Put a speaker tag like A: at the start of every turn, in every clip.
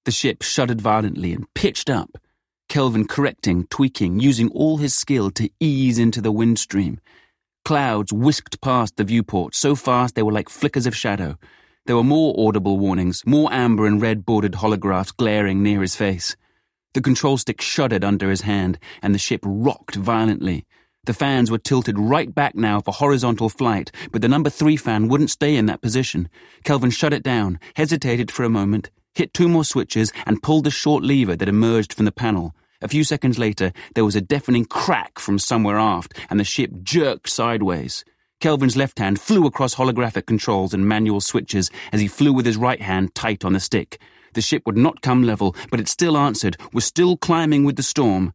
A: The ship shuddered violently and pitched up. Kelvin correcting, tweaking, using all his skill to ease into the wind stream. Clouds whisked past the viewport so fast they were like flickers of shadow. There were more audible warnings, more amber and red-bordered holographs glaring near his face. The control stick shuddered under his hand, and the ship rocked violently. The fans were tilted right back now for horizontal flight, but the number 3 fan wouldn't stay in that position. Kelvin shut it down, hesitated for a moment, hit 2 more switches, and pulled the short lever that emerged from the panel. A few seconds later, there was a deafening crack from somewhere aft, and the ship jerked sideways. Kelvin's left hand flew across holographic controls and manual switches as he flew with his right hand tight on the stick. The ship would not come level, but it still answered, was still climbing with the storm.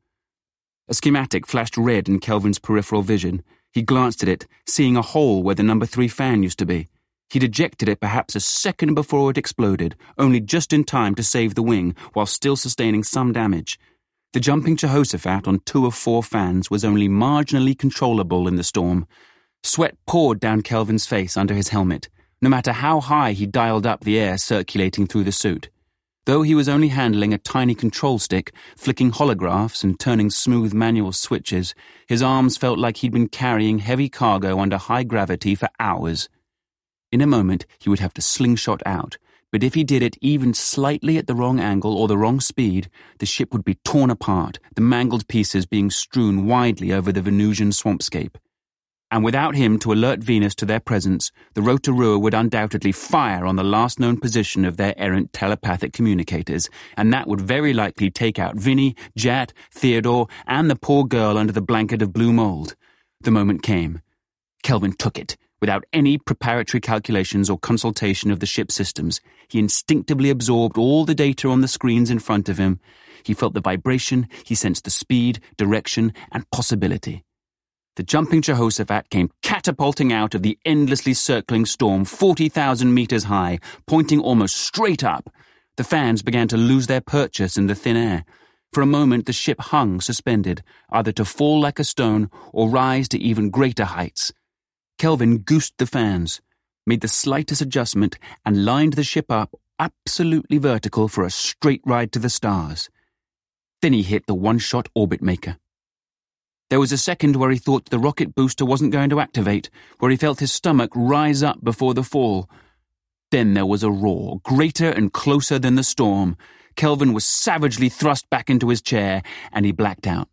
A: A schematic flashed red in Kelvin's peripheral vision. He glanced at it, seeing a hole where the number 3 fan used to be. He'd ejected it perhaps a second before it exploded, only just in time to save the wing while still sustaining some damage. The jumping Jehoshaphat on 2 of 4 fans was only marginally controllable in the storm. Sweat poured down Kelvin's face under his helmet, no matter how high he dialed up the air circulating through the suit. Though he was only handling a tiny control stick, flicking holographs and turning smooth manual switches, his arms felt like he'd been carrying heavy cargo under high gravity for hours. In a moment, he would have to slingshot out, but if he did it even slightly at the wrong angle or the wrong speed, the ship would be torn apart, the mangled pieces being strewn widely over the Venusian swampscape. And without him to alert Venus to their presence, the Rotorua would undoubtedly fire on the last known position of their errant telepathic communicators, and that would very likely take out Vinny, Jat, Theodore, and the poor girl under the blanket of blue mold. The moment came. Kelvin took it. Without any preparatory calculations or consultation of the ship's systems, he instinctively absorbed all the data on the screens in front of him. He felt the vibration, he sensed the speed, direction, and possibility. The jumping Jehoshaphat came catapulting out of the endlessly circling storm 40,000 meters high, pointing almost straight up. The fans began to lose their purchase in the thin air. For a moment the ship hung suspended, either to fall like a stone or rise to even greater heights. Kelvin goosed the fans, made the slightest adjustment, and lined the ship up absolutely vertical for a straight ride to the stars. Then he hit the one-shot orbit maker. There was a second where he thought the rocket booster wasn't going to activate, where he felt his stomach rise up before the fall. Then there was a roar, greater and closer than the storm. Kelvin was savagely thrust back into his chair, and he blacked out.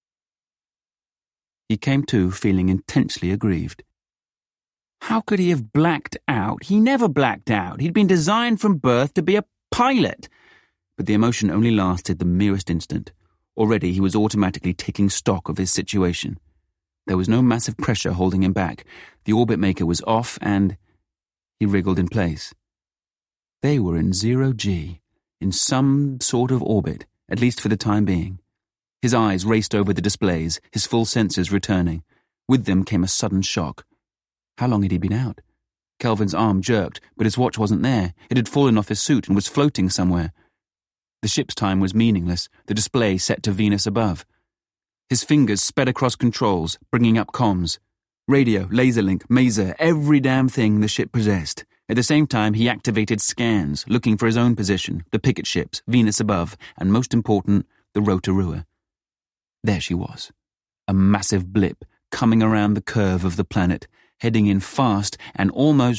A: He came to feeling intensely aggrieved. How could he have blacked out? He never blacked out. He'd been designed from birth to be a pilot. But the emotion only lasted the merest instant. Already he was automatically taking stock of his situation. There was no massive pressure holding him back. The orbit maker was off and he wriggled in place. They were in 0G, in some sort of orbit, at least for the time being. His eyes raced over the displays, his full senses returning. With them came a sudden shock. How long had he been out? Kelvin's arm jerked, but his watch wasn't there. It had fallen off his suit and was floating somewhere. The ship's time was meaningless, the display set to Venus above. His fingers sped across controls, bringing up comms. Radio, laser link, maser, every damn thing the ship possessed. At the same time, he activated scans, looking for his own position, the picket ships, Venus above, and most important, the Rotorua. There she was. A massive blip, coming around the curve of the planet, heading in fast and almost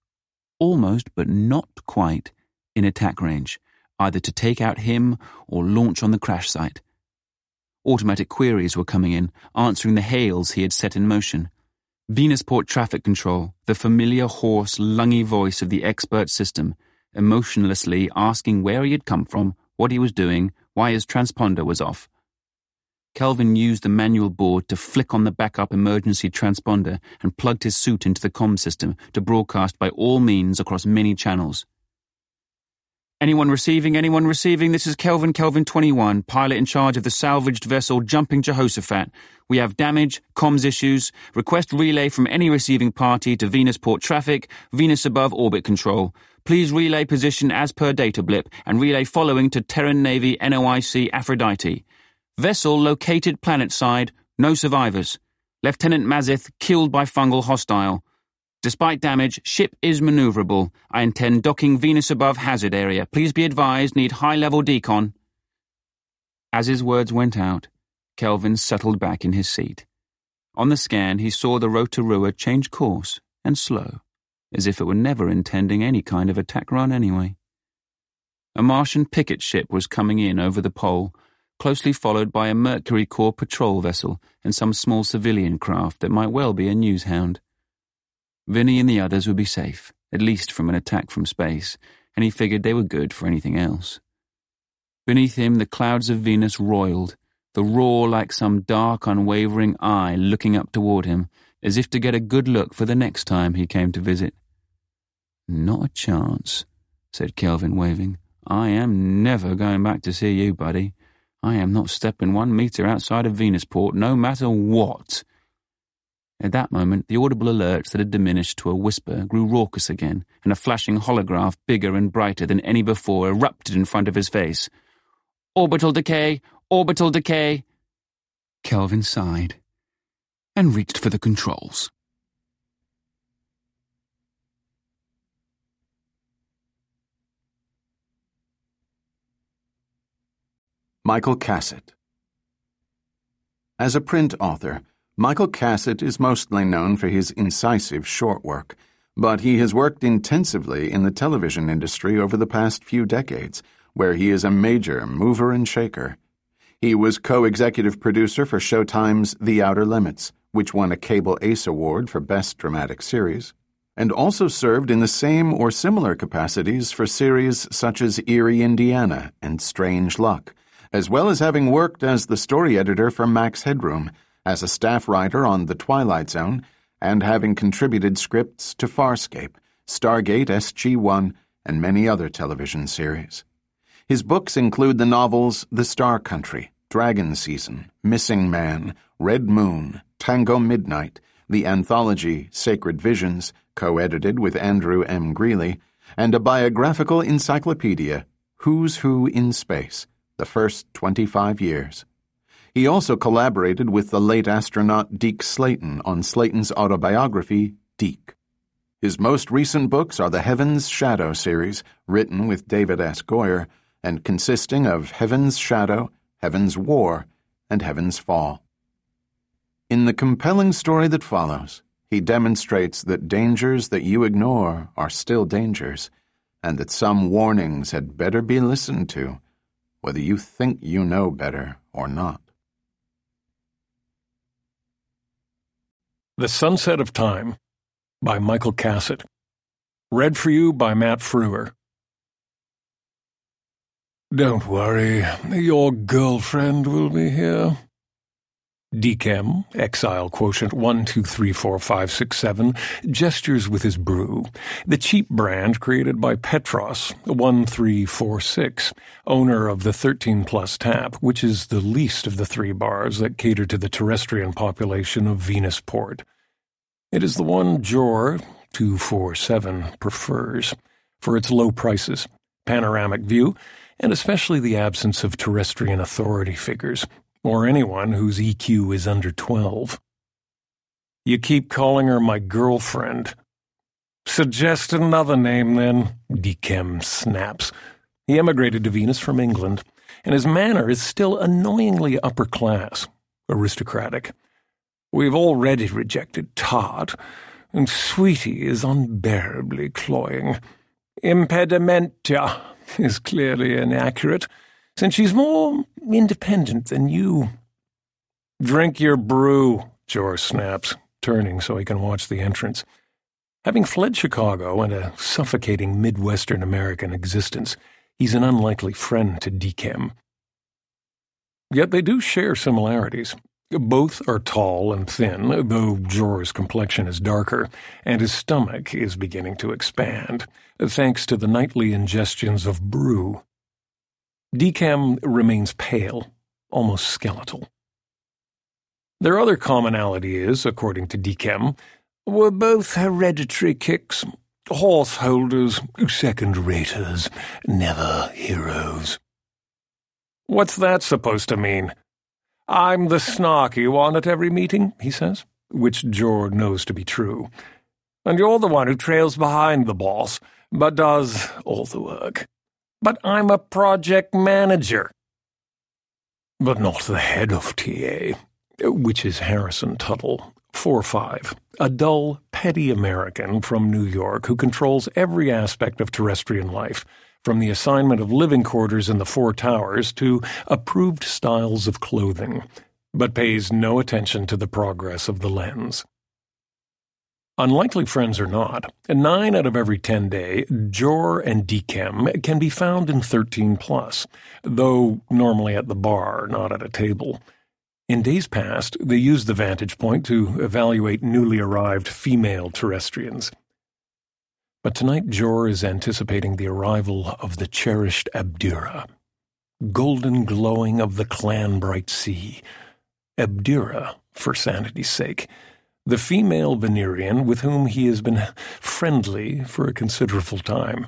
A: but not quite, in attack range, either to take out him or launch on the crash site. Automatic queries were coming in, answering the hails he had set in motion. Venusport Traffic Control, the familiar hoarse, lungy voice of the expert system, emotionlessly asking where he had come from, what he was doing, why his transponder was off. Kelvin used the manual board to flick on the backup emergency transponder and plugged his suit into the comm system to broadcast by all means across many channels. Anyone receiving? This is Kelvin 21, pilot in charge of the salvaged vessel Jumping Jehoshaphat. We have damage, comms issues. Request relay from any receiving party to Venusport Traffic, Venus above orbit control. Please relay position as per data blip and relay following to Terran Navy NOIC Aphrodite. Vessel located planet side, no survivors. Lieutenant Mazith killed by fungal hostile. Despite damage, ship is maneuverable. I intend docking Venus above hazard area. Please be advised, need high-level decon. As his words went out, Kelvin settled back in his seat. On the scan, he saw the Rotorua change course, and slow, as if it were never intending any kind of attack run anyway. A Martian picket ship was coming in over the pole, closely followed by a Mercury Corps patrol vessel and some small civilian craft that might well be a news hound. Vinny and the others would be safe, at least from an attack from space, and he figured they were good for anything else. Beneath him, the clouds of Venus roiled, the roar like some dark, unwavering eye looking up toward him, as if to get a good look for the next time he came to visit. "Not a chance," said Kelvin, waving. "I am never going back to see you, buddy. I am not stepping 1 meter outside of Venusport, no matter what." At that moment, the audible alerts that had diminished to a whisper grew raucous again, and a flashing holograph bigger and brighter than any before erupted in front of his face. "Orbital decay! Orbital decay!" Kelvin sighed and reached for the controls.
B: Michael Cassutt. As a print author, Michael Cassutt is mostly known for his incisive short work, but he has worked intensively in the television industry over the past few decades, where he is a major mover and shaker. He was co-executive producer for Showtime's The Outer Limits, which won a Cable Ace Award for Best Dramatic Series, and also served in the same or similar capacities for series such as Erie, Indiana and Strange Luck, as well as having worked as the story editor for Max Headroom, as a staff writer on The Twilight Zone, and having contributed scripts to Farscape, Stargate SG-1, and many other television series. His books include the novels The Star Country, Dragon Season, Missing Man, Red Moon, Tango Midnight, the anthology Sacred Visions, co-edited with Andrew M. Greeley, and a biographical encyclopedia, Who's Who in Space, the First 25 Years. He also collaborated with the late astronaut Deke Slayton on Slayton's autobiography, Deke. His most recent books are the Heaven's Shadow series, written with David S. Goyer, and consisting of Heaven's Shadow, Heaven's War, and Heaven's Fall. In the compelling story that follows, he demonstrates that dangers that you ignore are still dangers, and that some warnings had better be listened to, whether you think you know better or not.
C: The Sunset of Time by Michael Cassutt. Read for you by Matt Frewer. Don't worry, your girlfriend will be here. Dechem, exile quotient 1234567, gestures with his brew, the cheap brand created by Petros 1346, owner of the 13+ tap, which is the least of the 3 bars that cater to the terrestrian population of Venusport. It is the one Jor 247 prefers, for its low prices, panoramic view, and especially the absence of terrestrian authority figures, or anyone whose EQ is under 12. You keep calling her my girlfriend. Suggest another name, then, Dechem snaps. He emigrated to Venus from England, and his manner is still annoyingly upper class, aristocratic. We've already rejected Todd, and Sweetie is unbearably cloying. Impedimenta is clearly inaccurate, since she's more independent than you. Drink your brew, Jor snaps, turning so he can watch the entrance. Having fled Chicago and a suffocating Midwestern American existence, he's an unlikely friend to Dechem. Yet they do share similarities. Both are tall and thin, though Jor's complexion is darker, and his stomach is beginning to expand, thanks to the nightly ingestions of brew. Dechem remains pale, almost skeletal. Their other commonality is, according to Dechem, we're both hereditary kicks, horse holders, second-raters, never heroes. What's that supposed to mean? I'm the snarky one at every meeting, he says, which Jor knows to be true. And you're the one who trails behind the boss, but does all the work. But I'm a project manager. But not the head of TA, which is Harrison Tuttle, 4'5", a dull, petty American from New York who controls every aspect of terrestrian life, from the assignment of living quarters in the Four Towers to approved styles of clothing, but pays no attention to the progress of the lens. Unlikely friends or not, 9 out of every 10 day, Jor and Dechem can be found in 13+, though normally at the bar, not at a table. In days past, they used the vantage point to evaluate newly arrived female terrestrians. But tonight Jor is anticipating the arrival of the cherished Abdera, golden glowing of the clan-bright sea. Abdera, for sanity's sake, the female Venerian with whom he has been friendly for a considerable time.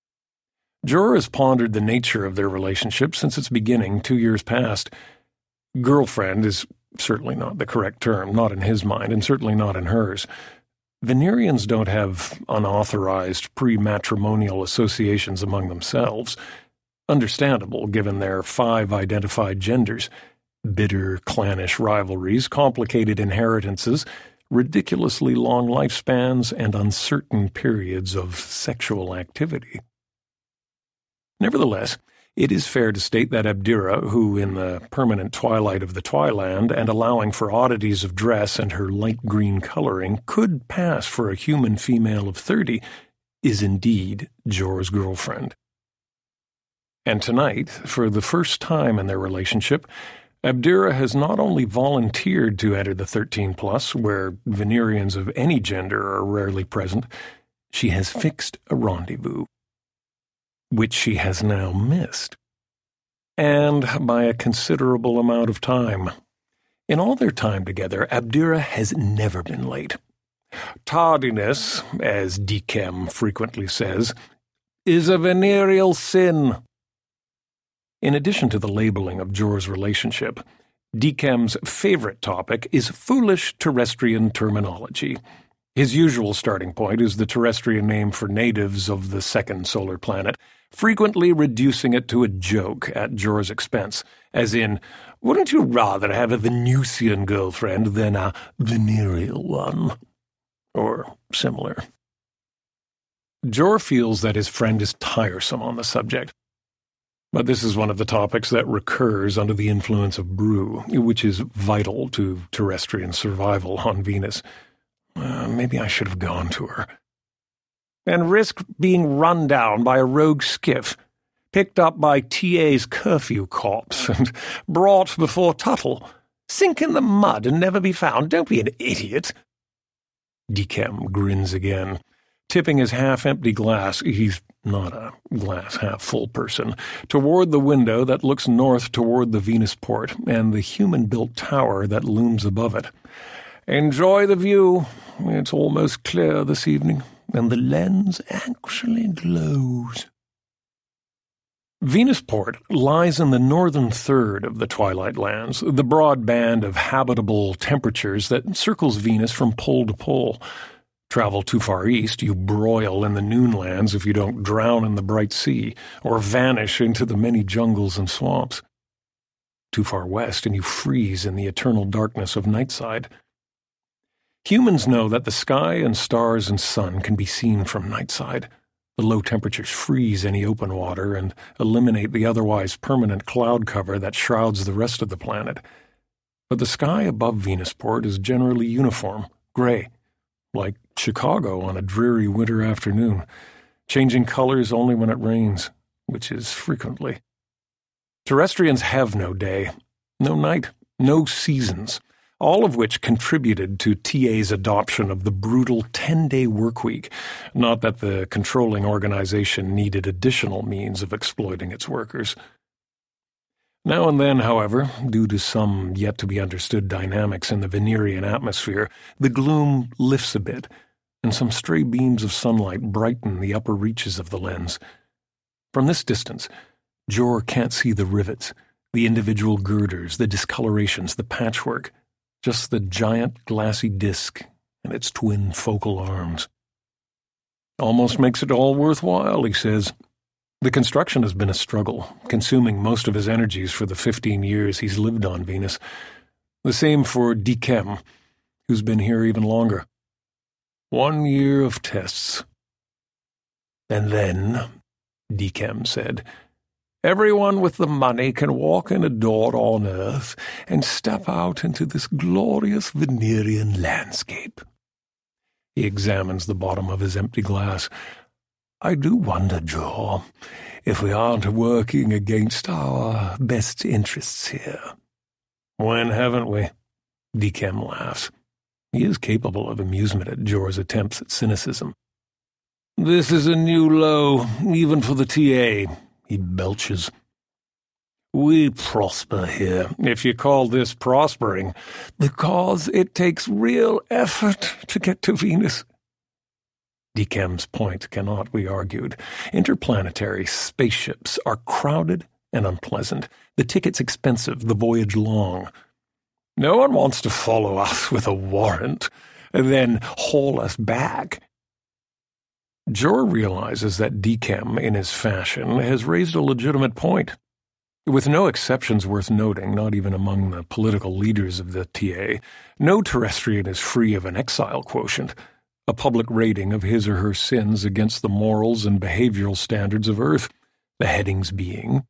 C: Jor has pondered the nature of their relationship since its beginning 2 years past. Girlfriend is certainly not the correct term, not in his mind, and certainly not in hers. Venerians don't have unauthorized pre-matrimonial associations among themselves. Understandable, given their 5 identified genders. Bitter, clannish rivalries, complicated inheritances, ridiculously long lifespans, and uncertain periods of sexual activity. Nevertheless, it is fair to state that Abdera, who in the permanent twilight of the Twiland and allowing for oddities of dress and her light green coloring could pass for a human female of 30, is indeed Jor's girlfriend. And tonight, for the first time in their relationship, Abdera has not only volunteered to enter the 13+, where Venerians of any gender are rarely present, she has fixed a rendezvous, which she has now missed, and by a considerable amount of time. In all their time together, Abdera has never been late. Tardiness, as Dechem frequently says, is a venereal sin. In addition to the labeling of Jor's relationship, Dechem's favorite topic is foolish terrestrian terminology. His usual starting point is the terrestrian name for natives of the second solar planet, frequently reducing it to a joke at Jor's expense, as in, wouldn't you rather have a Venusian girlfriend than a venereal one? Or similar. Jor feels that his friend is tiresome on the subject. But this is one of the topics that recurs under the influence of brew, which is vital to terrestrian survival on Venus. Maybe I should have gone to her. And risk being run down by a rogue skiff, picked up by TA's curfew cops, and brought before Tuttle. Sink in the mud and never be found. Don't be an idiot. Dechem grins again, tipping his half-empty glass, he's not a glass-half-full person, toward the window that looks north toward the Venus port and the human-built tower that looms above it. Enjoy the view. It's almost clear this evening, and the lens actually glows. Venusport lies in the northern third of the Twilight Lands, the broad band of habitable temperatures that circles Venus from pole to pole. Travel too far east, you broil in the noonlands if you don't drown in the bright sea, or vanish into the many jungles and swamps. Too far west, and you freeze in the eternal darkness of nightside. Humans know that the sky and stars and sun can be seen from nightside. The low temperatures freeze any open water and eliminate the otherwise permanent cloud cover that shrouds the rest of the planet. But the sky above Venusport is generally uniform, gray, like Chicago on a dreary winter afternoon, changing colors only when it rains, which is frequently. Terrestrians have no day, no night, no seasons, all of which contributed to TA's adoption of the brutal 10-day workweek, not that the controlling organization needed additional means of exploiting its workers. Now and then, however, due to some yet-to-be-understood dynamics in the Venerian atmosphere, the gloom lifts a bit, and some stray beams of sunlight brighten the upper reaches of the lens. From this distance, Jor can't see the rivets, the individual girders, the discolorations, the patchwork, just the giant glassy disk and its twin focal arms. Almost makes it all worthwhile, he says. The construction has been a struggle, consuming most of his energies for the 15 years he's lived on Venus. The same for Dekem, who's been here even longer. 1 year of tests. And then, Dekem said, everyone with the money can walk in a door on Earth and step out into this glorious Venerian landscape. He examines the bottom of his empty glass. I do wonder, Joe, if we aren't working against our best interests here. When haven't we? Dekem laughs. He is capable of amusement at Jor's attempts at cynicism. This is a new low, even for the TA, he belches. We prosper here, if you call this prospering, because it takes real effort to get to Venus. Dekem's point cannot be argued. Interplanetary spaceships are crowded and unpleasant, the tickets expensive, the voyage long. No one wants to follow us with a warrant and then haul us back. Jor realizes that Dekem, in his fashion, has raised a legitimate point. With no exceptions worth noting, not even among the political leaders of the TA, no terrestrian is free of an exile quotient, a public rating of his or her sins against the morals and behavioral standards of Earth, the headings being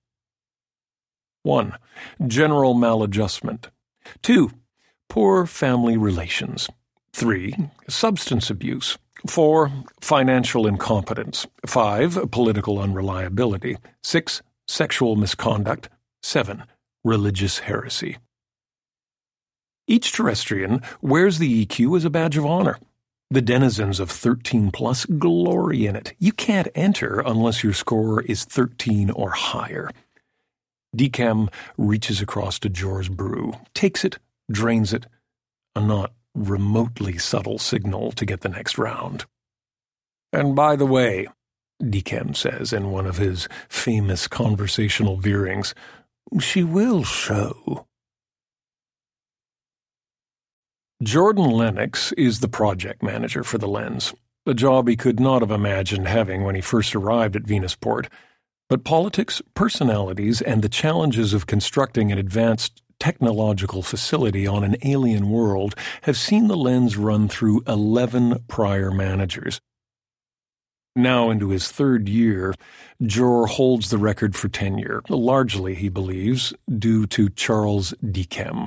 C: 1. General maladjustment. 2. Poor family relations. 3. Substance abuse. 4. Financial incompetence. 5. Political unreliability. 6. Sexual misconduct. 7. Religious heresy. Each terrestrian wears the EQ as a badge of honor. The denizens of 13+ glory in it. You can't enter unless your score is 13 or higher. Dekem reaches across to Jor's brew, takes it, drains it, a not remotely subtle signal to get the next round. And by the way, Dekem says in one of his famous conversational veerings, she will show. Jordan Lennox is the project manager for the lens, a job he could not have imagined having when he first arrived at Venusport. But politics, personalities, and the challenges of constructing an advanced technological facility on an alien world have seen the lens run through 11 prior managers. Now into his third year, Jor holds the record for tenure, largely, he believes, due to Charles Dekem.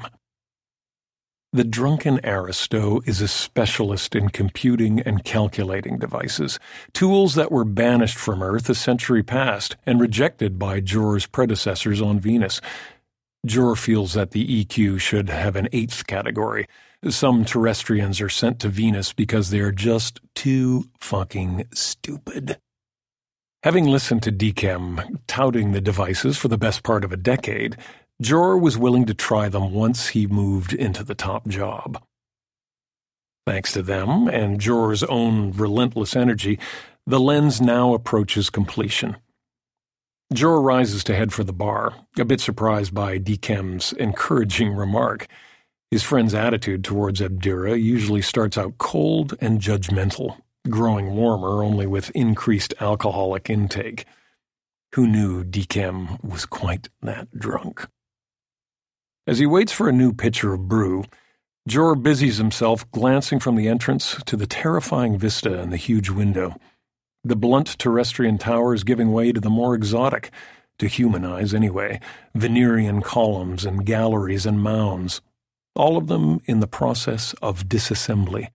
C: The drunken aristo is a specialist in computing and calculating devices, tools that were banished from Earth a century past and rejected by Jor's predecessors on Venus. Jor feels that the EQ should have an 8th category. Some terrestrians are sent to Venus because they are just too fucking stupid. Having listened to Dekem touting the devices for the best part of a decade, Jor was willing to try them once he moved into the top job. Thanks to them and Jor's own relentless energy, the lens now approaches completion. Jor rises to head for the bar, a bit surprised by Dekem's encouraging remark. His friend's attitude towards Abdera usually starts out cold and judgmental, growing warmer only with increased alcoholic intake. Who knew Dekem was quite that drunk? As he waits for a new pitcher of brew, Jor busies himself glancing from the entrance to the terrifying vista in the huge window. The blunt terrestrian towers giving way to the more exotic, to human eyes anyway, Venerian columns and galleries and mounds, all of them in the process of disassembly.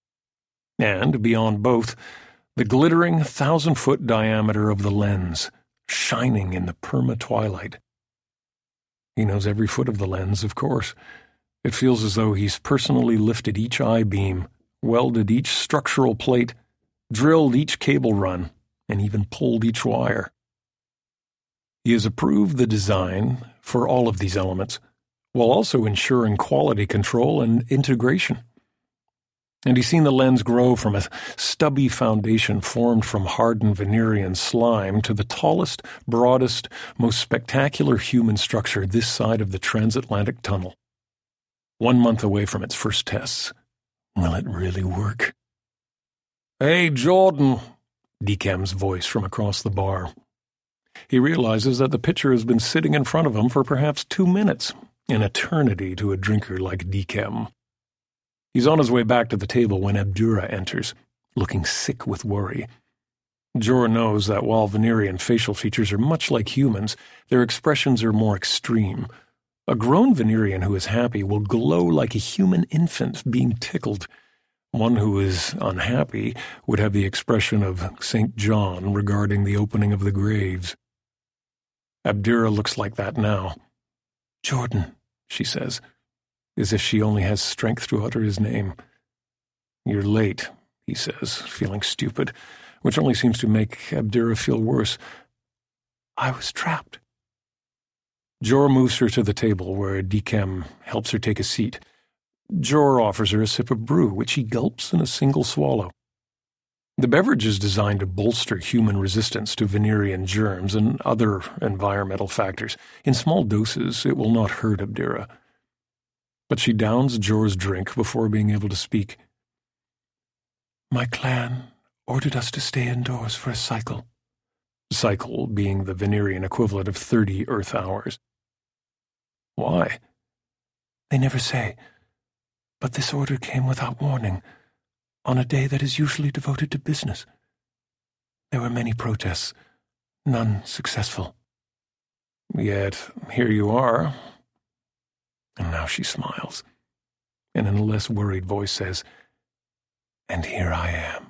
C: And, beyond both, the glittering 1,000-foot diameter of the lens, shining in the perma-twilight. He knows every foot of the lens, of course. It feels as though he's personally lifted each I-beam, welded each structural plate, drilled each cable run, and even pulled each wire. He has approved the design for all of these elements, while also ensuring quality control and integration. And he's seen the lens grow from a stubby foundation formed from hardened Venerian slime to the tallest, broadest, most spectacular human structure this side of the transatlantic tunnel. 1 month away from its first tests. Will it really work? Hey, Jordan, Decam's voice from across the bar. He realizes that the pitcher has been sitting in front of him for perhaps 2 minutes, an eternity to a drinker like Decam. He's on his way back to the table when Abdurrah enters, looking sick with worry. Jor knows that while Venerian facial features are much like humans, their expressions are more extreme. A grown Venerian who is happy will glow like a human infant being tickled. One who is unhappy would have the expression of St. John regarding the opening of the graves. Abdurrah looks like that now. "Jordan," she says, as if she only has strength to utter his name. "You're late," he says, feeling stupid, which only seems to make Abdurrah feel worse. "I was trapped." Jor moves her to the table where Decam helps her take a seat. Jor offers her a sip of brew, which she gulps in a single swallow. The beverage is designed to bolster human resistance to Venerian germs and other environmental factors. In small doses, it will not hurt Abdurrah. But she downs Jor's drink before being able to speak. "My clan ordered us to stay indoors for a cycle." Cycle being the Venerian equivalent of 30 Earth hours. "Why?" "They never say. But this order came without warning, on a day that is usually devoted to business. There were many protests, none successful. Yet here you are." And now she smiles, and in a less worried voice says, "And here I am."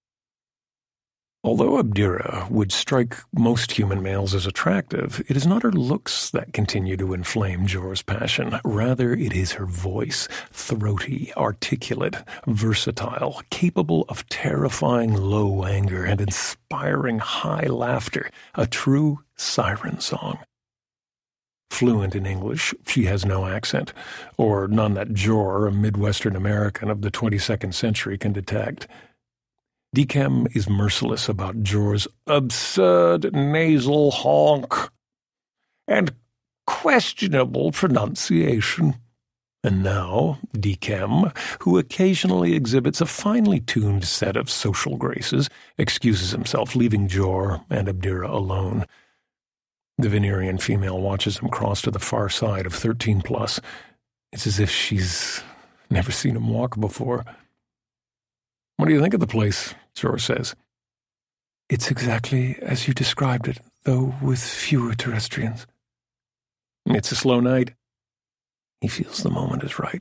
C: Although Abdurrah would strike most human males as attractive, it is not her looks that continue to inflame Jor's passion. Rather, it is her voice, throaty, articulate, versatile, capable of terrifying low anger and inspiring high laughter, a true siren song. Fluent in English, she has no accent, or none that Jor, a Midwestern American of the 22nd century, can detect. Decam is merciless about Jor's absurd nasal honk and questionable pronunciation. And now, Decam, who occasionally exhibits a finely tuned set of social graces, excuses himself, leaving Jor and Abdurrah alone. The Venerian female watches him cross to the far side of 13+. It's as if she's never seen him walk before. "What do you think of the place?" Jor says. "It's exactly as you described it, though with fewer terrestrians." "It's a slow night." He feels the moment is right.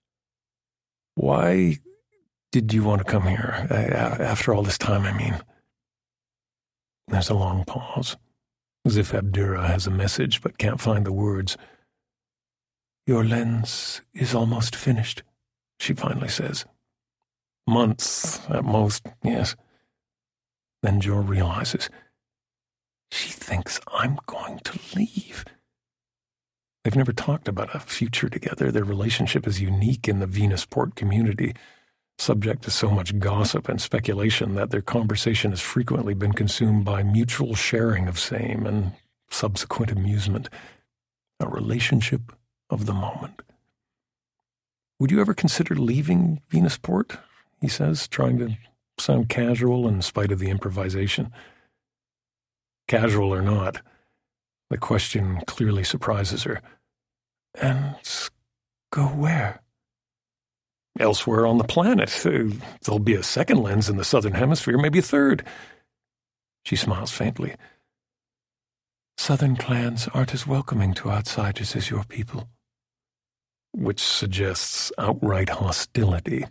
C: "Why did you want to come here? After all this time, I mean." There's a long pause, as if Abdurrah has a message but can't find the words. "Your lens is almost finished," she finally says. "Months, at most, yes." Then Jor realizes. She thinks I'm going to leave. They've never talked about a future together. Their relationship is unique in the Venusport community, subject to so much gossip and speculation that their conversation has frequently been consumed by mutual sharing of same and subsequent amusement. A relationship of the moment. "Would you ever consider leaving Venusport?" he says, trying to sound casual in spite of the improvisation. Casual or not, the question clearly surprises her. "And go where?" "Elsewhere on the planet. There'll be a second lens in the southern hemisphere, maybe a third." She smiles faintly. "Southern clans aren't as welcoming to outsiders as your people." Which suggests outright hostility.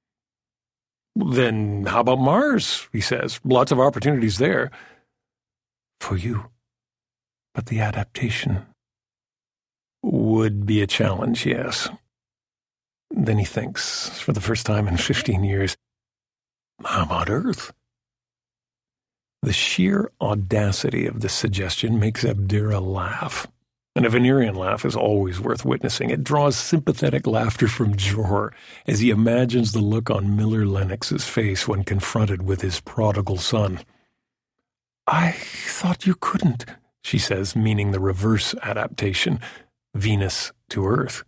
C: "Then how about Mars?" he says. "Lots of opportunities there." "For you. But the adaptation would be a challenge, yes." Then he thinks, for the first time in 15 years, "How about Earth?" The sheer audacity of this suggestion makes Abdurrah laugh. And a Venerian laugh is always worth witnessing. It draws sympathetic laughter from Jor as he imagines the look on Miller Lennox's face when confronted with his prodigal son. "I thought you couldn't," she says, meaning the reverse adaptation, Venus to Earth.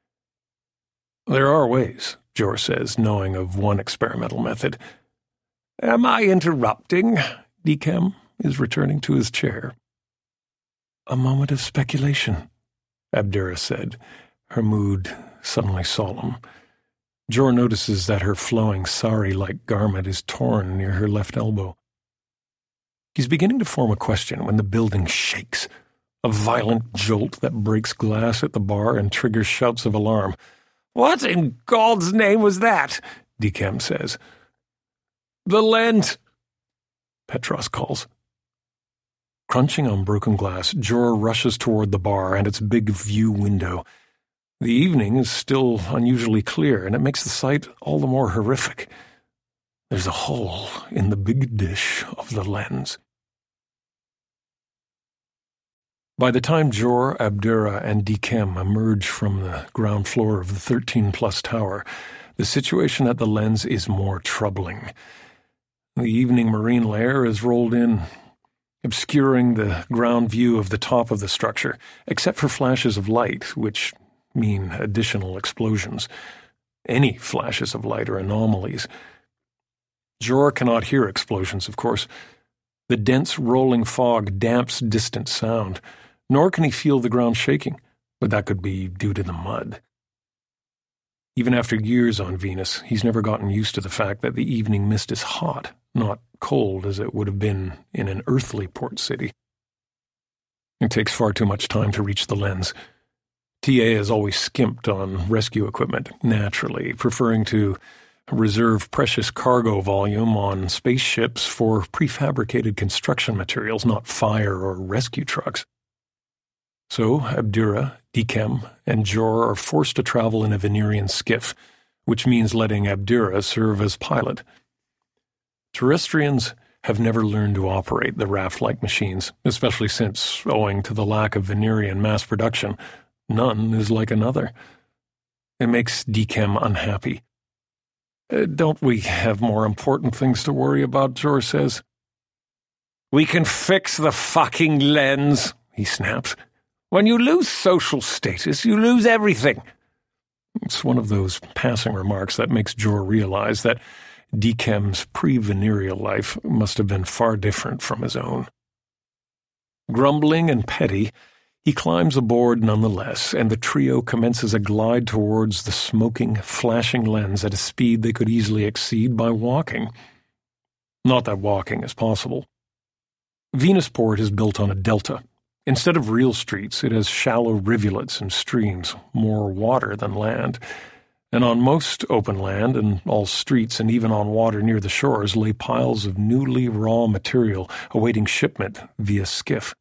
C: "There are ways," Jor says, knowing of one experimental method. Am I interrupting? Decem is returning to his chair. A moment of speculation, Abdera said, her mood suddenly solemn. Jor notices that her flowing sari-like garment is torn near her left elbow. He's beginning to form a question when the building shakes. A violent jolt that breaks glass at the bar and triggers shouts of alarm. "What in God's name was that?" Decem says. "The lens," Petros calls. Crunching on broken glass, Jor rushes toward the bar and its big view window. The evening is still unusually clear, and it makes the sight all the more horrific. There's a hole in the big dish of the lens. By the time Jor, Abdera, and Decem emerge from the ground floor of the 13-plus tower, the situation at the lens is more troubling. The evening marine layer is rolled in, obscuring the ground view of the top of the structure, except for flashes of light, which mean additional explosions. Any flashes of light are anomalies. Jor cannot hear explosions, of course. The dense rolling fog damps distant sound, nor can he feel the ground shaking, but that could be due to the mud. Even after years on Venus, he's never gotten used to the fact that the evening mist is hot, not cold as it would have been in an earthly port city. It takes far too much time to reach the lens. TA has always skimped on rescue equipment, naturally, preferring to reserve precious cargo volume on spaceships for prefabricated construction materials, not fire or rescue trucks. So Abdera, Decem, and Jor are forced to travel in a Venerian skiff, which means letting Abdera serve as pilot. Terrestrians have never learned to operate the raft-like machines, especially since, owing to the lack of Venerian mass production, none is like another. It makes Decem unhappy. Don't we have more important things to worry about, Jor says. We can fix the fucking lens, he snaps. When you lose social status, you lose everything. It's one of those passing remarks that makes Jor realize that Decem's pre-venereal life must have been far different from his own. Grumbling and petty, he climbs aboard nonetheless, and the trio commences a glide towards the smoking, flashing lens at a speed they could easily exceed by walking. Not that walking is possible. Venusport is built on a delta. Instead of real streets, it has shallow rivulets and streams, more water than land. And on most open land and all streets and even on water near the shores lay piles of newly raw material awaiting shipment via skiff.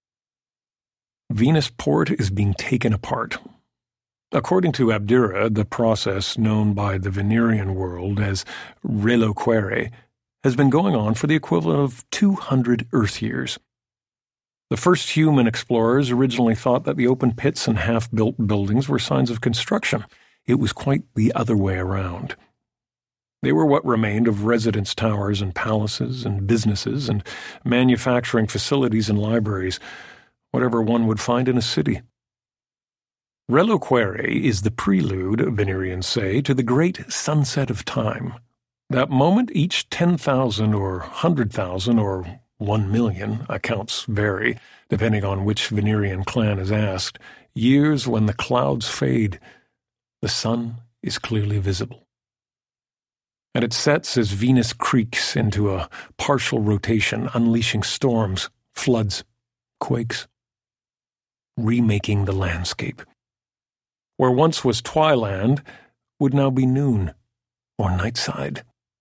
C: Venusport is being taken apart. According to Abdera, the process known by the Venerian world as reloquere has been going on for the equivalent of 200 Earth years. The first human explorers originally thought that the open pits and half-built buildings were signs of construction. It was quite the other way around. They were what remained of residence towers and palaces and businesses and manufacturing facilities and libraries, whatever one would find in a city. Reloquere is the prelude, Venerians say, to the great sunset of time. That moment each 10,000 or 100,000 or 1 million accounts vary, depending on which Venerian clan is asked, years when the clouds fade, the sun is clearly visible. And it sets as Venus creaks into a partial rotation, unleashing storms, floods, quakes, remaking the landscape. Where once was Twiland would now be noon, or nightside.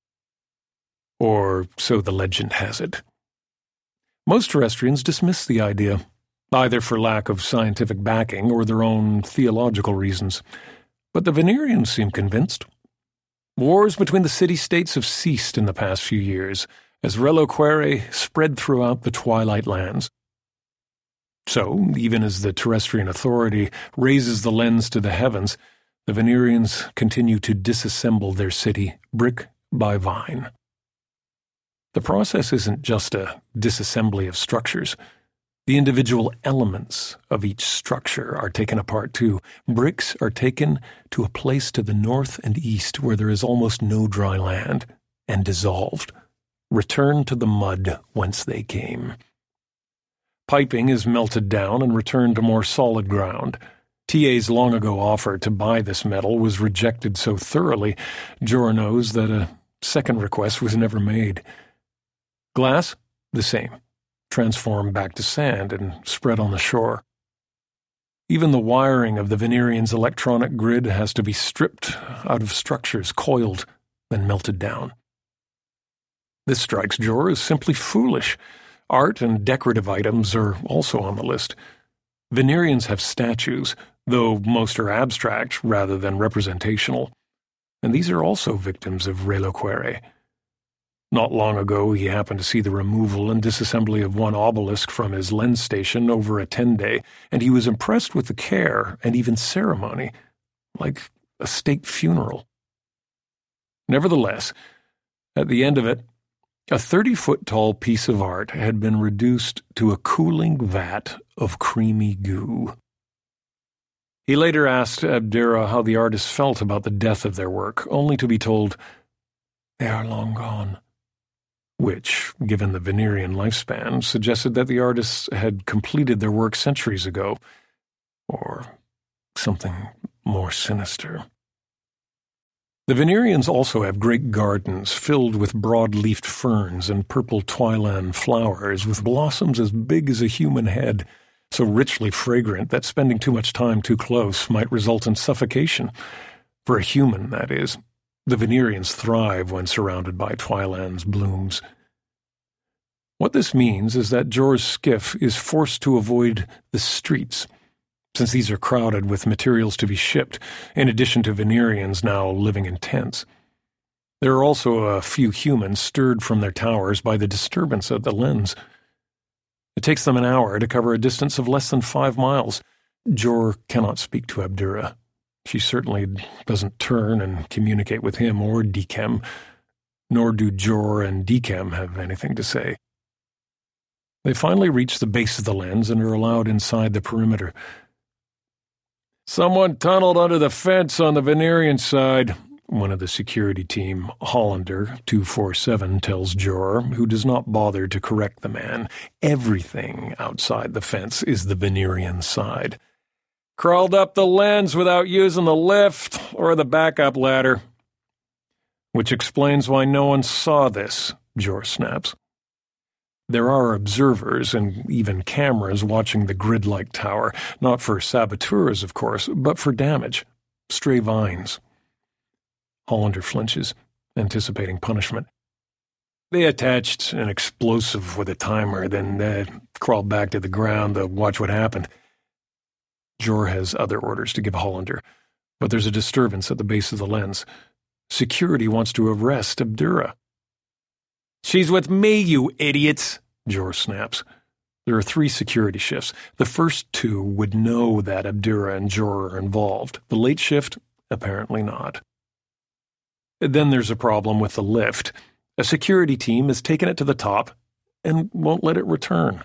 C: Or so the legend has it. Most terrestrians dismiss the idea, either for lack of scientific backing or their own theological reasons. But the Venerians seem convinced. Wars between the city-states have ceased in the past few years, as Reloquere spread throughout the Twilight Lands. So, even as the Terrestrian Authority raises the lens to the heavens, the Venerians continue to disassemble their city, brick by vine. The process isn't just a disassembly of structures. The individual elements of each structure are taken apart too. Bricks are taken to a place to the north and east where there is almost no dry land, and dissolved, return to the mud whence they came. Piping is melted down and returned to more solid ground. TA's long ago offer to buy this metal was rejected so thoroughly, Jor knows that a second request was never made. Glass, the same, transformed back to sand and spread on the shore. Even the wiring of the Venerian's electronic grid has to be stripped out of structures, coiled, then melted down. This strikes Jor as simply foolish. Art and decorative items are also on the list. Venerians have statues, though most are abstract rather than representational, and these are also victims of reliquare. Not long ago he happened to see the removal and disassembly of one obelisk from his lens station over a 10-day, and he was impressed with the care and even ceremony, like a state funeral. Nevertheless, at the end of it, a 30-foot-tall piece of art had been reduced to a cooling vat of creamy goo. He later asked Abdera how the artist felt about the death of their work, only to be told, "They are long gone," which, given the Venerian lifespan, suggested that the artists had completed their work centuries ago, or something more sinister. The Venerians also have great gardens filled with broad-leafed ferns and purple twilan flowers with blossoms as big as a human head, so richly fragrant that spending too much time too close might result in suffocation. For a human, that is. The Venerians thrive when surrounded by twilan's blooms. What this means is that Jor's skiff is forced to avoid the streets, since these are crowded with materials to be shipped, in addition to Venerians now living in tents. There are also a few humans stirred from their towers by the disturbance at the lens. It takes them an hour to cover a distance of less than 5 miles. Jor cannot speak to Abdera. She certainly doesn't turn and communicate with him or Dekem, nor do Jor and Dekem have anything to say. They finally reach the base of the lens and are allowed inside the perimeter. "Someone tunneled under the fence on the Venerian side," one of the security team, Hollander 247, tells Jor, who does not bother to correct the man. Everything outside the fence is the Venerian side. "Crawled up the lens without using the lift or the backup ladder." Which explains why no one saw this, Jor snaps. There are observers and even cameras watching the grid-like tower, not for saboteurs, of course, but for damage. Stray vines. Hollander flinches, anticipating punishment. "They attached an explosive with a timer, then crawled back to the ground to watch what happened." Jor has other orders to give Hollander, but there's a disturbance at the base of the lens. Security wants to arrest Abdera. "She's with me, you idiots," Jor snaps. There are 3 security shifts. The first 2 would know that Abdera and Jor are involved. The late shift, apparently not. Then there's a problem with the lift. A security team has taken it to the top and won't let it return.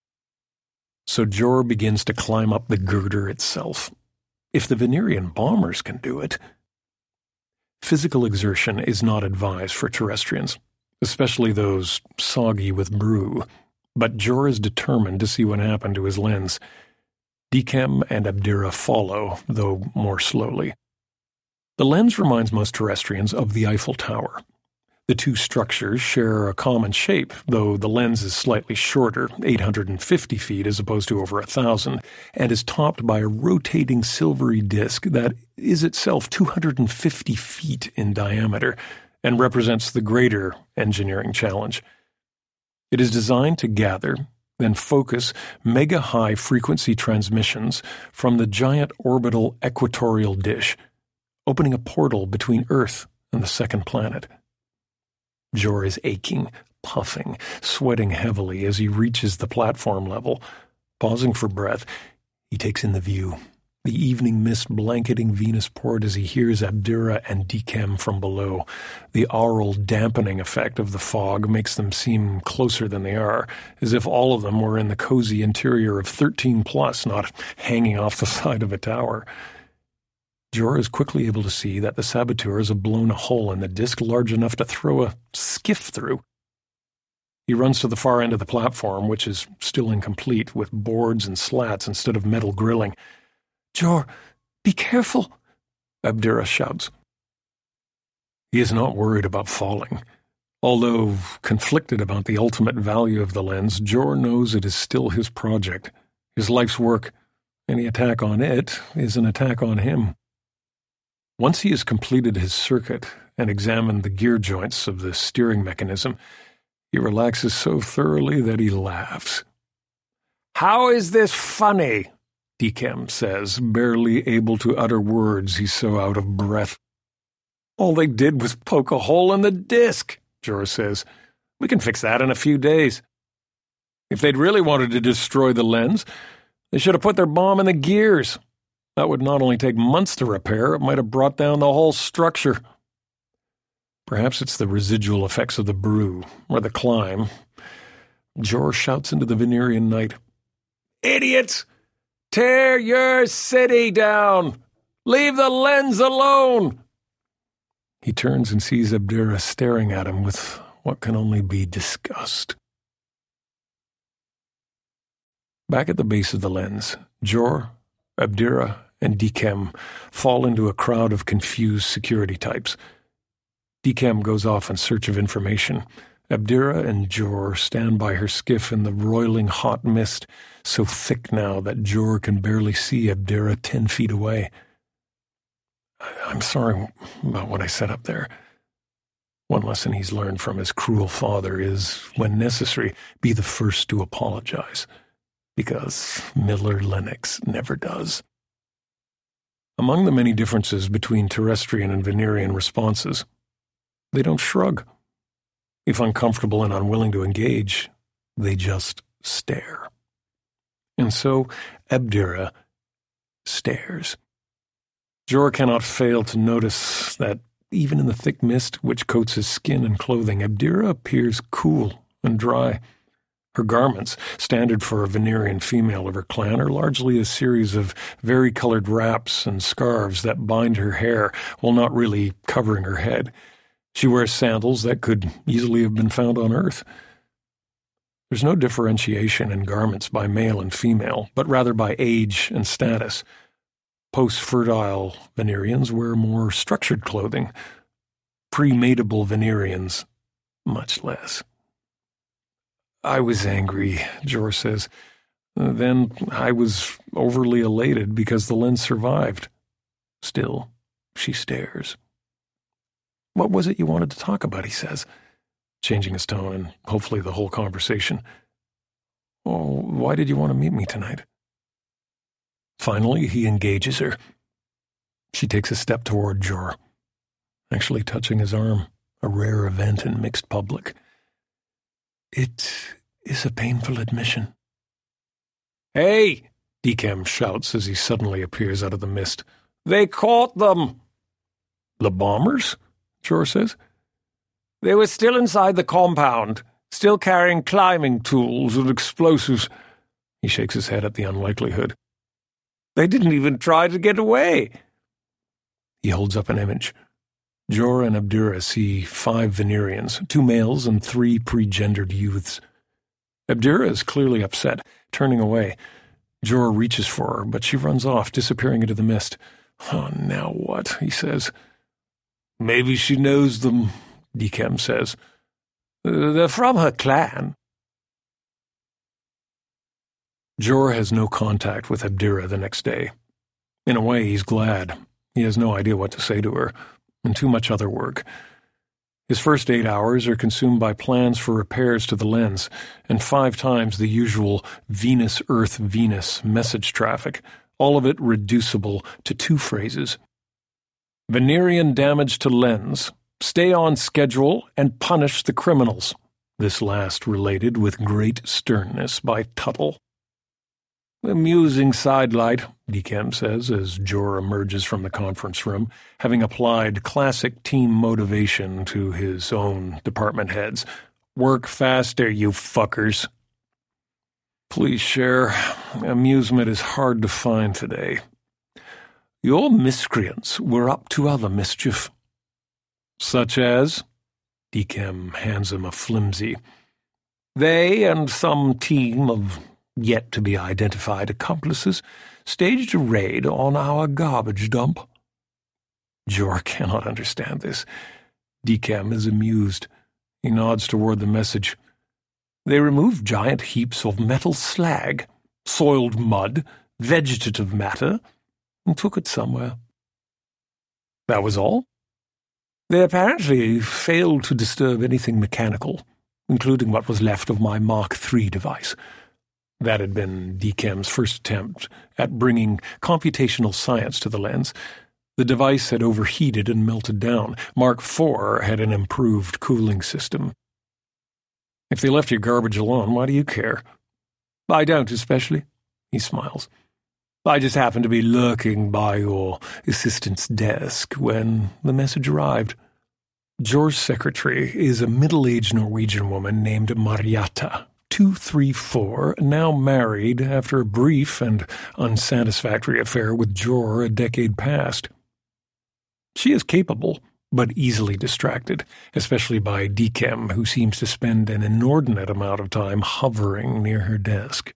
C: So Jor begins to climb up the girder itself. If the Venerian bombers can do it. Physical exertion is not advised for terrestrians, especially those soggy with brew, but Jor is determined to see what happened to his lens. Dekem and Abdera follow, though more slowly. The lens reminds most terrestrians of the Eiffel Tower. The 2 structures share a common shape, though the lens is slightly shorter, 850 feet as opposed to over 1,000, and is topped by a rotating silvery disc that is itself 250 feet in diameter, and represents the greater engineering challenge. It is designed to gather, then focus mega-high frequency transmissions from the giant orbital equatorial dish, opening a portal between Earth and the second planet. Jor is aching, puffing, sweating heavily as he reaches the platform level. Pausing for breath, he takes in the view. The evening mist blanketing Venusport as he hears Abdera and Dekem from below. The aural dampening effect of the fog makes them seem closer than they are, as if all of them were in the cozy interior of 13+, not hanging off the side of a tower. Jor is quickly able to see that the saboteurs have blown a hole in the disk large enough to throw a skiff through. He runs to the far end of the platform, which is still incomplete, with boards and slats instead of metal grilling. "Jor, be careful," Abdera shouts. He is not worried about falling. Although conflicted about the ultimate value of the lens, Jor knows it is still his project, his life's work. Any attack on it is an attack on him. Once he has completed his circuit and examined the gear joints of the steering mechanism, he relaxes so thoroughly that he laughs. "How is this funny?" Dekem says, barely able to utter words, he's so out of breath. "All they did was poke a hole in the disc," Jor says. "We can fix that in a few days. If they'd really wanted to destroy the lens, they should have put their bomb in the gears. That would not only take months to repair, it might have brought down the whole structure." Perhaps it's the residual effects of the brew, or the climb. Jor shouts into the Venerian night, "Idiots! Tear your city down! Leave the lens alone!" He turns and sees Abdera staring at him with what can only be disgust. Back at the base of the lens, Jor, Abdera, and Dekem fall into a crowd of confused security types. Dekem goes off in search of information. Abdera and Jor stand by her skiff in the roiling hot mist, so thick now that Jor can barely see Abdera 10 feet away. "I'm sorry about what I said up there." One lesson he's learned from his cruel father is, when necessary, be the first to apologize, because Miller Lennox never does. Among the many differences between terrestrian and Venerian responses, they don't shrug. If uncomfortable and unwilling to engage, they just stare. And so Abdera stares. Jor cannot fail to notice that even in the thick mist which coats his skin and clothing, Abdera appears cool and dry. Her garments, standard for a Venerian female of her clan, are largely a series of varicolored wraps and scarves that bind her hair while not really covering her head. She wears sandals that could easily have been found on Earth. There's no differentiation in garments by male and female, but rather by age and status. Post-fertile Venerians wear more structured clothing. Pre-matable Venerians, much less. "I was angry," Jor says. "Then I was overly elated because the lens survived." Still, she stares. "What was it you wanted to talk about?" he says, changing his tone and hopefully the whole conversation. "Oh, why did you want to meet me tonight?" Finally, he engages her. She takes a step toward Jor, actually touching his arm, a rare event in mixed public. "It is a painful admission." "Hey!" Dekem shouts as he suddenly appears out of the mist. "They caught them!" "The bombers?" Jor says. "They were still inside the compound, still carrying climbing tools and explosives." He shakes his head at the unlikelihood. "They didn't even try to get away." He holds up an image. Jor and Abdera see 5 Venerians, 2 males and 3 pre-gendered youths. Abdera is clearly upset, turning away. Jor reaches for her, but she runs off, disappearing into the mist. "Oh, now what?" he says. "Maybe she knows them," Dekem says. "They're from her clan." Jor has no contact with Abdera the next day. In a way, he's glad. He has no idea what to say to her, and too much other work. His first 8 hours are consumed by plans for repairs to the lens, and 5 times the usual Venus-Earth-Venus message traffic, all of it reducible to 2 phrases. "Venerian damage to lens. Stay on schedule and punish the criminals." This last related with great sternness by Tuttle. "Amusing sidelight," Dekem says as Jor emerges from the conference room, having applied classic team motivation to his own department heads. "Work faster, you fuckers." "Please share. Amusement is hard to find today." "Your miscreants were up to other mischief." "Such as?" Dekem hands him a flimsy. They and some team of yet-to-be-identified accomplices staged a raid on our garbage dump. Jor cannot understand this. Decam is amused. He nods toward the message. They removed giant heaps of metal slag, soiled mud, vegetative matter, and took it somewhere. That was all? They apparently failed to disturb anything mechanical, including what was left of my Mark III device. That had been Decam's first attempt at bringing computational science to the lens. The device had overheated and melted down. Mark IV had an improved cooling system. If they left your garbage alone, why do you care? I don't especially, he smiles. I just happened to be lurking by your assistant's desk when the message arrived. Jor's secretary is a middle-aged Norwegian woman named Marietta, 234, now married after a brief and unsatisfactory affair with Jor a decade past. She is capable, but easily distracted, especially by Decam, who seems to spend an inordinate amount of time hovering near her desk.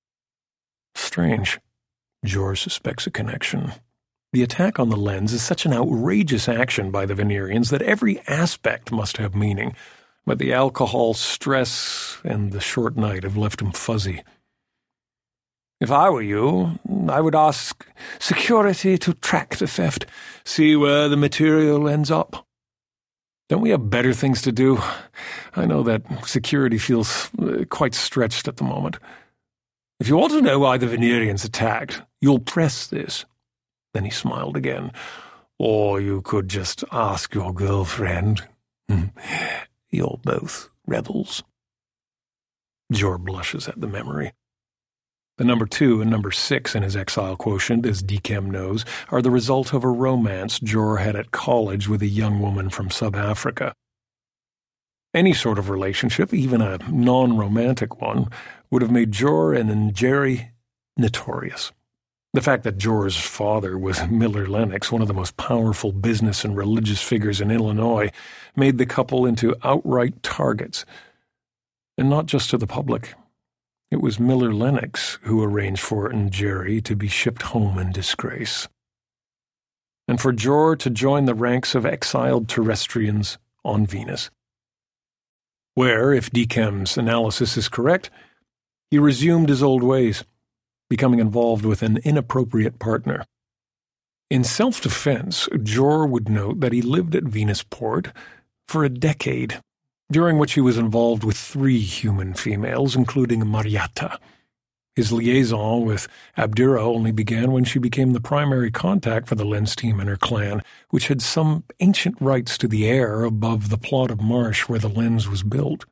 C: Strange. Jor suspects a connection. The attack on the lens is such an outrageous action by the Venerians that every aspect must have meaning, but the alcohol, stress, and the short night have left him fuzzy. If I were you, I would ask security to track the theft, see where the material ends up. Don't we have better things to do? I know that security feels quite stretched at the moment. If you want to know why the Venerians attacked, you'll press this. Then he smiled again. Or you could just ask your girlfriend. You're both rebels. Jor blushes at the memory. The number 2 and number 6 in his exile quotient, as Decam knows, are the result of a romance Jor had at college with a young woman from Sub-Africa. Any sort of relationship, even a non-romantic one, would have made Jor and Njeri notorious. The fact that Jor's father was Miller Lennox, one of the most powerful business and religious figures in Illinois, made the couple into outright targets. And not just to the public. It was Miller Lennox who arranged for Njeri to be shipped home in disgrace. And for Jor to join the ranks of exiled terrestrians on Venus. Where, if Decam's analysis is correct, he resumed his old ways, becoming involved with an inappropriate partner. In self-defense, Jor would note that he lived at Venusport for a decade, during which he was involved with 3 human females, including Marietta. His liaison with Abdera only began when she became the primary contact for the lens team and her clan, which had some ancient rights to the air above the plot of marsh where the lens was built.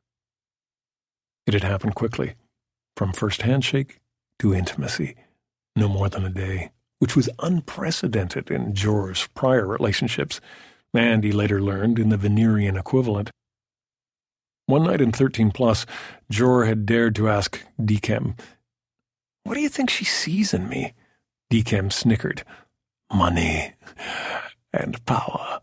C: It had happened quickly, from first handshake to intimacy, no more than a day, which was unprecedented in Jor's prior relationships, and he later learned in the Venerian equivalent. One night in 13+, Jor had dared to ask Decam, "What do you think she sees in me?" Decam snickered. "Money and power."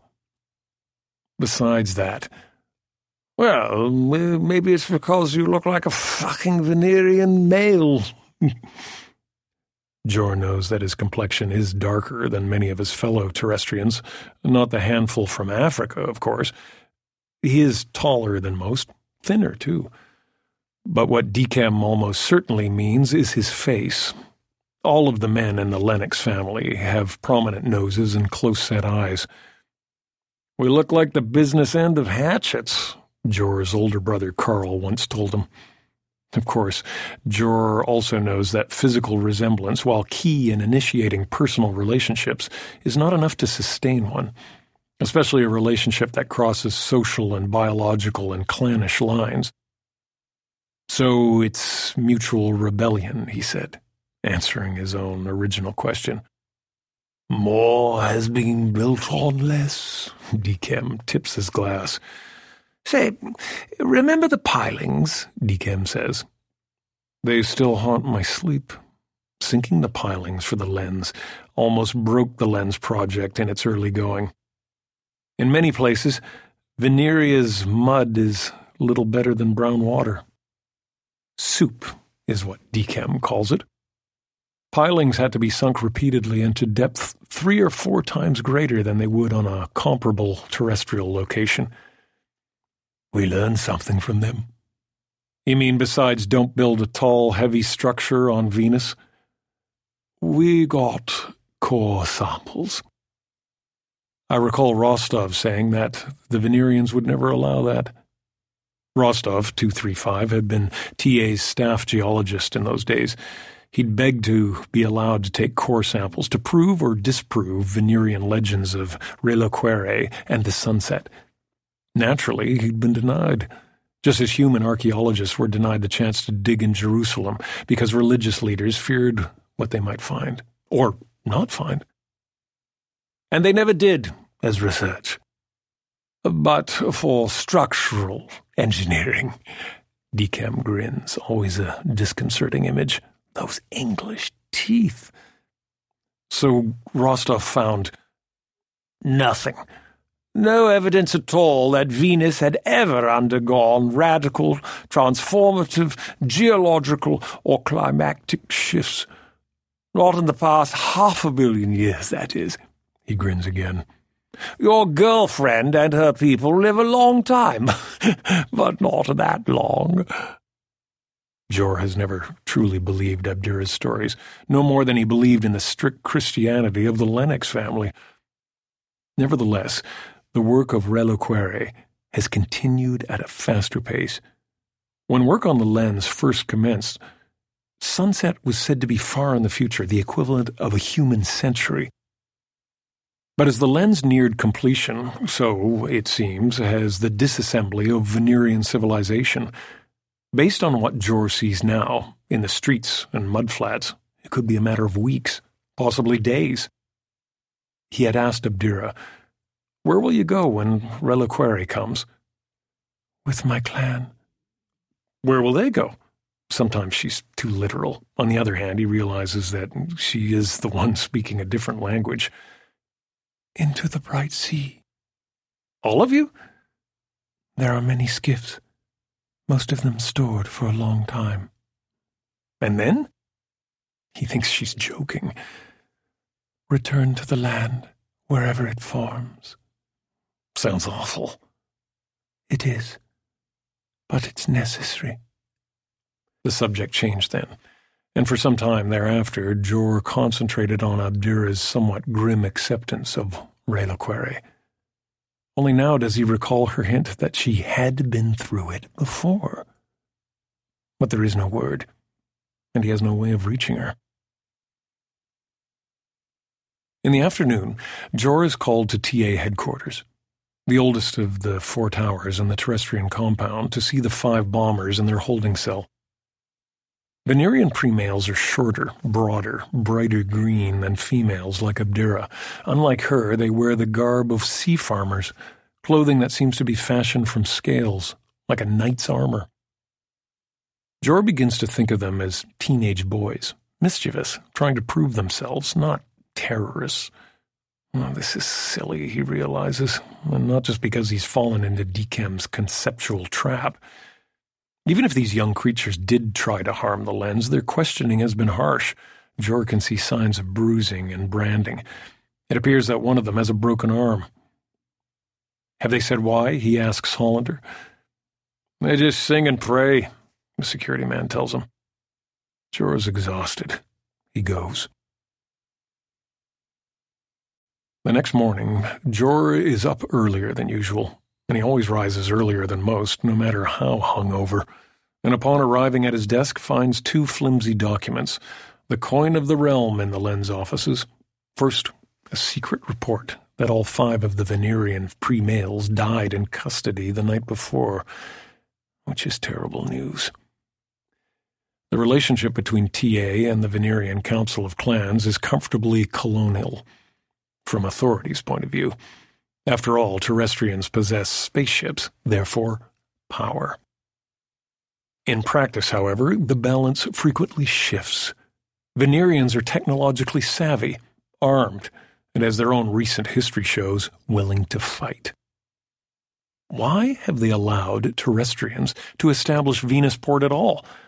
C: Besides that, "Well, maybe it's because you look like a fucking Venerian male." Jor knows that his complexion is darker than many of his fellow terrestrians, not the handful from Africa, of course. He is taller than most, thinner too. But what Decam almost certainly means is his face. All of the men in the Lennox family have prominent noses and close-set eyes. "We look like the business end of hatchets," Jor's older brother Carl once told him. Of course, Jor also knows that physical resemblance, while key in initiating personal relationships, is not enough to sustain one, especially a relationship that crosses social and biological and clannish lines. "So it's mutual rebellion," he said, answering his own original question. "More has been built on less," Decam tips his glass. "Say, remember the pilings?" Decam says. "They still haunt my sleep. Sinking the pilings for the lens almost broke the lens project in its early going. In many places, Veneria's mud is little better than brown water." Soup is what DChem calls it. Pilings had to be sunk repeatedly into depth 3 or 4 times greater than they would on a comparable terrestrial location. We learned something from them. You mean besides don't build a tall, heavy structure on Venus? We got core samples. I recall Rostov saying that the Venerians would never allow that. Rostov, 235, had been TA's staff geologist in those days. He'd begged to be allowed to take core samples to prove or disprove Venerian legends of Reliquaire and the sunset. Naturally, he'd been denied, just as human archaeologists were denied the chance to dig in Jerusalem because religious leaders feared what they might find, or not find. And they never did, as research. But for structural engineering, DChem grins, always a disconcerting image. Those English teeth. So Rostov found nothing. No evidence at all that Venus had ever undergone radical, transformative, geological or climatic shifts. Not in the past 500 million years, that is. He grins again. Your girlfriend and her people live a long time, but not that long. Jor has never truly believed Abdera's stories, no more than he believed in the strict Christianity of the Lennox family. Nevertheless, the work of Reliquaire has continued at a faster pace. When work on the lens first commenced, sunset was said to be far in the future, the equivalent of a human century. But as the lens neared completion, so, it seems, has the disassembly of Venerian civilization. Based on what Jor sees now, in the streets and mudflats, it could be a matter of weeks, possibly days. He had asked Abdera, "Where will you go when Reliquaire comes?" "With my clan." "Where will they go?" Sometimes she's too literal. On the other hand, he realizes that she is the one speaking a different language. "Into the bright sea." "All of you?" "There are many skiffs, most of them stored for a long time." "And then?" He thinks she's joking. "Return to the land, wherever it forms." Sounds awful. It is, but it's necessary. The subject changed then, and for some time thereafter Jor concentrated on Abdera's somewhat grim acceptance of Reliquaire. Only now does he recall her hint that she had been through it before. But there is no word, and he has no way of reaching her. In the afternoon, Jor is called to TA headquarters, the oldest of the 4 towers in the terrestrian compound, to see the 5 bombers in their holding cell. Venerian pre-males are shorter, broader, brighter green than females like Abdera. Unlike her, they wear the garb of sea farmers, clothing that seems to be fashioned from scales, like a knight's armor. Jor begins to think of them as teenage boys, mischievous, trying to prove themselves, not terrorists. Oh, this is silly, he realizes, and not just because he's fallen into DChem's conceptual trap. Even if these young creatures did try to harm the lens, their questioning has been harsh. Jor can see signs of bruising and branding. It appears that one of them has a broken arm. "Have they said why?" he asks Hollander. "They just sing and pray," the security man tells him. Jor is exhausted. He goes. The next morning, Jor is up earlier than usual, and he always rises earlier than most, no matter how hungover, and upon arriving at his desk finds 2 flimsy documents, the coin of the realm in the lens offices. First, a secret report that all 5 of the Venerian pre-males died in custody the night before, which is terrible news. The relationship between TA and the Venerian Council of Clans is comfortably colonial, from authority's point of view. After all, terrestrians possess spaceships, therefore power. In practice, however, the balance frequently shifts. Venerians are technologically savvy, armed, and as their own recent history shows, willing to fight. Why have they allowed terrestrians to establish Venusport at all?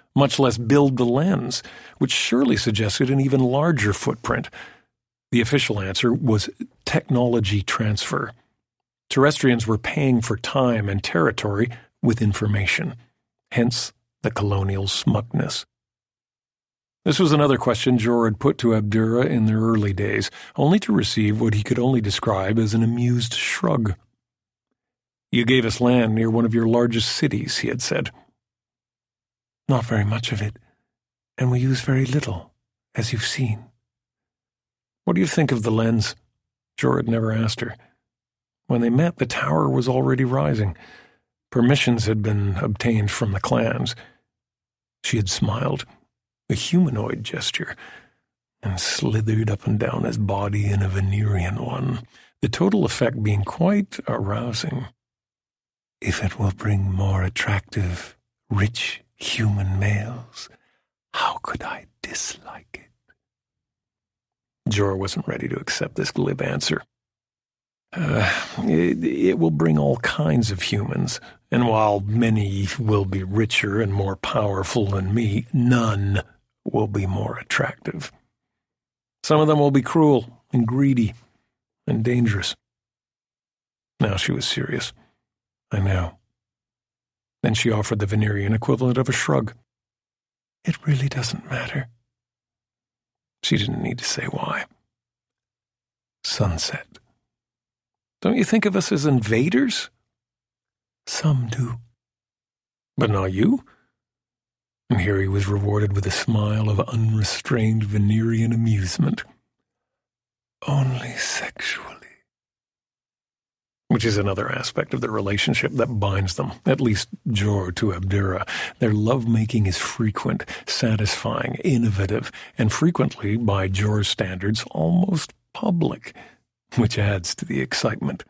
C: much less build the lens, which surely suggested an even larger footprint. The official answer was technology transfer. Terrestrians were paying for time and territory with information, hence the colonial smugness. This was another question Jor had put to Abdurrah in their early days, only to receive what he could only describe as an amused shrug. "You gave us land near one of your largest cities," he had said. "Not very much of it, and we use very little, as you've seen." "What do you think of the lens?" Jor had never asked her. When they met, the tower was already rising. Permissions had been obtained from the clans. She had smiled, a humanoid gesture, and slithered up and down his body in a Venerian one, the total effect being quite arousing. "If it will bring more attractive, rich human males, how could I dislike it?" Jor wasn't ready to accept this glib answer. It will bring all kinds of humans, and while many will be richer and more powerful than me, none will be more attractive. Some of them will be cruel and greedy and dangerous." Now she was serious. "I know." Then she offered the Venerian equivalent of a shrug. "It really doesn't matter." She didn't need to say why. Sunset. "Don't you think of us as invaders?" "Some do." "But not you?" And here he was rewarded with a smile of unrestrained Venerian amusement. "Only sexually." Which is another aspect of the relationship that binds them, at least Jor to Abdurrah. Their lovemaking is frequent, satisfying, innovative, and frequently, by Jor's standards, almost public, which adds to the excitement.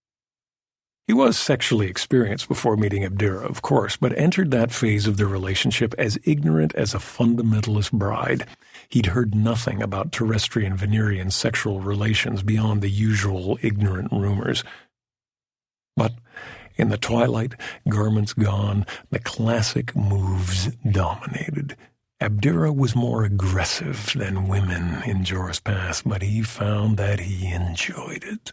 C: He was sexually experienced before meeting Abdurrah, of course, but entered that phase of their relationship as ignorant as a fundamentalist bride. He'd heard nothing about terrestrian Venerian sexual relations beyond the usual ignorant rumors. But in the twilight, garments gone, the classic moves dominated. Abdurrah was more aggressive than women in Jor's past, but he found that he enjoyed it.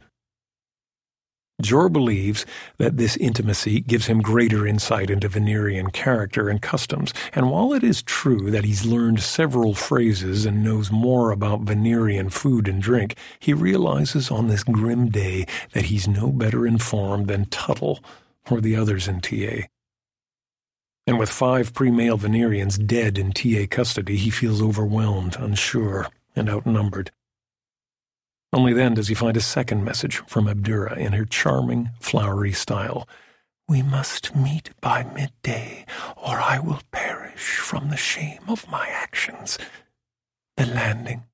C: Jor believes that this intimacy gives him greater insight into Venerian character and customs, and while it is true that he's learned several phrases and knows more about Venerian food and drink, he realizes on this grim day that he's no better informed than Tuttle or the others in TA. And with 5 pre-male Venerians dead in TA custody, he feels overwhelmed, unsure, and outnumbered. Only then does he find a second message from Abdurrah in her charming, flowery style. "We must meet by midday, or I will perish from the shame of my actions. The landing."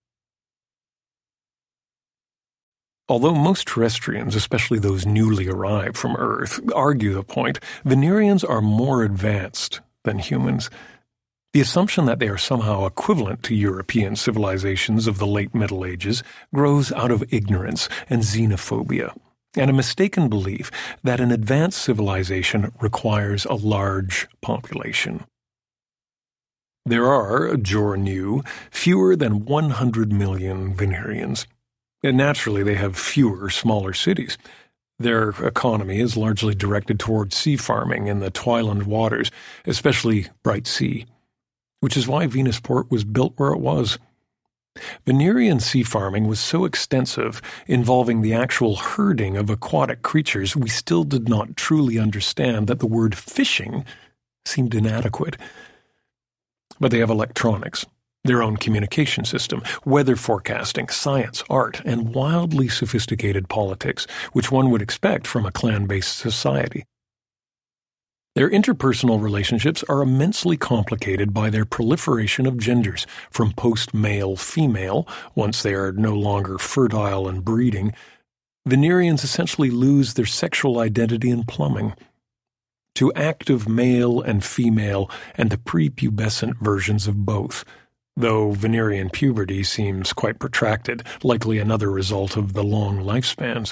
C: Although most terrestrians, especially those newly arrived from Earth, argue the point, Venerians are more advanced than humans. The assumption that they are somehow equivalent to European civilizations of the late Middle Ages grows out of ignorance and xenophobia, and a mistaken belief that an advanced civilization requires a large population. There are, Jor knew, fewer than 100 million Venerians. And naturally, they have fewer, smaller cities. Their economy is largely directed towards sea farming in the Twiland waters, especially Bright Sea, which is why Venusport was built where it was. Venerian sea farming was so extensive, involving the actual herding of aquatic creatures, we still did not truly understand that the word fishing seemed inadequate. But they have electronics, their own communication system, weather forecasting, science, art, and wildly sophisticated politics, which one would expect from a clan-based society. Their interpersonal relationships are immensely complicated by their proliferation of genders, from post-male-female, once they are no longer fertile and breeding. Venerians essentially lose their sexual identity in plumbing, to active male and female and the prepubescent versions of both, though Venerian puberty seems quite protracted, likely another result of the long lifespans.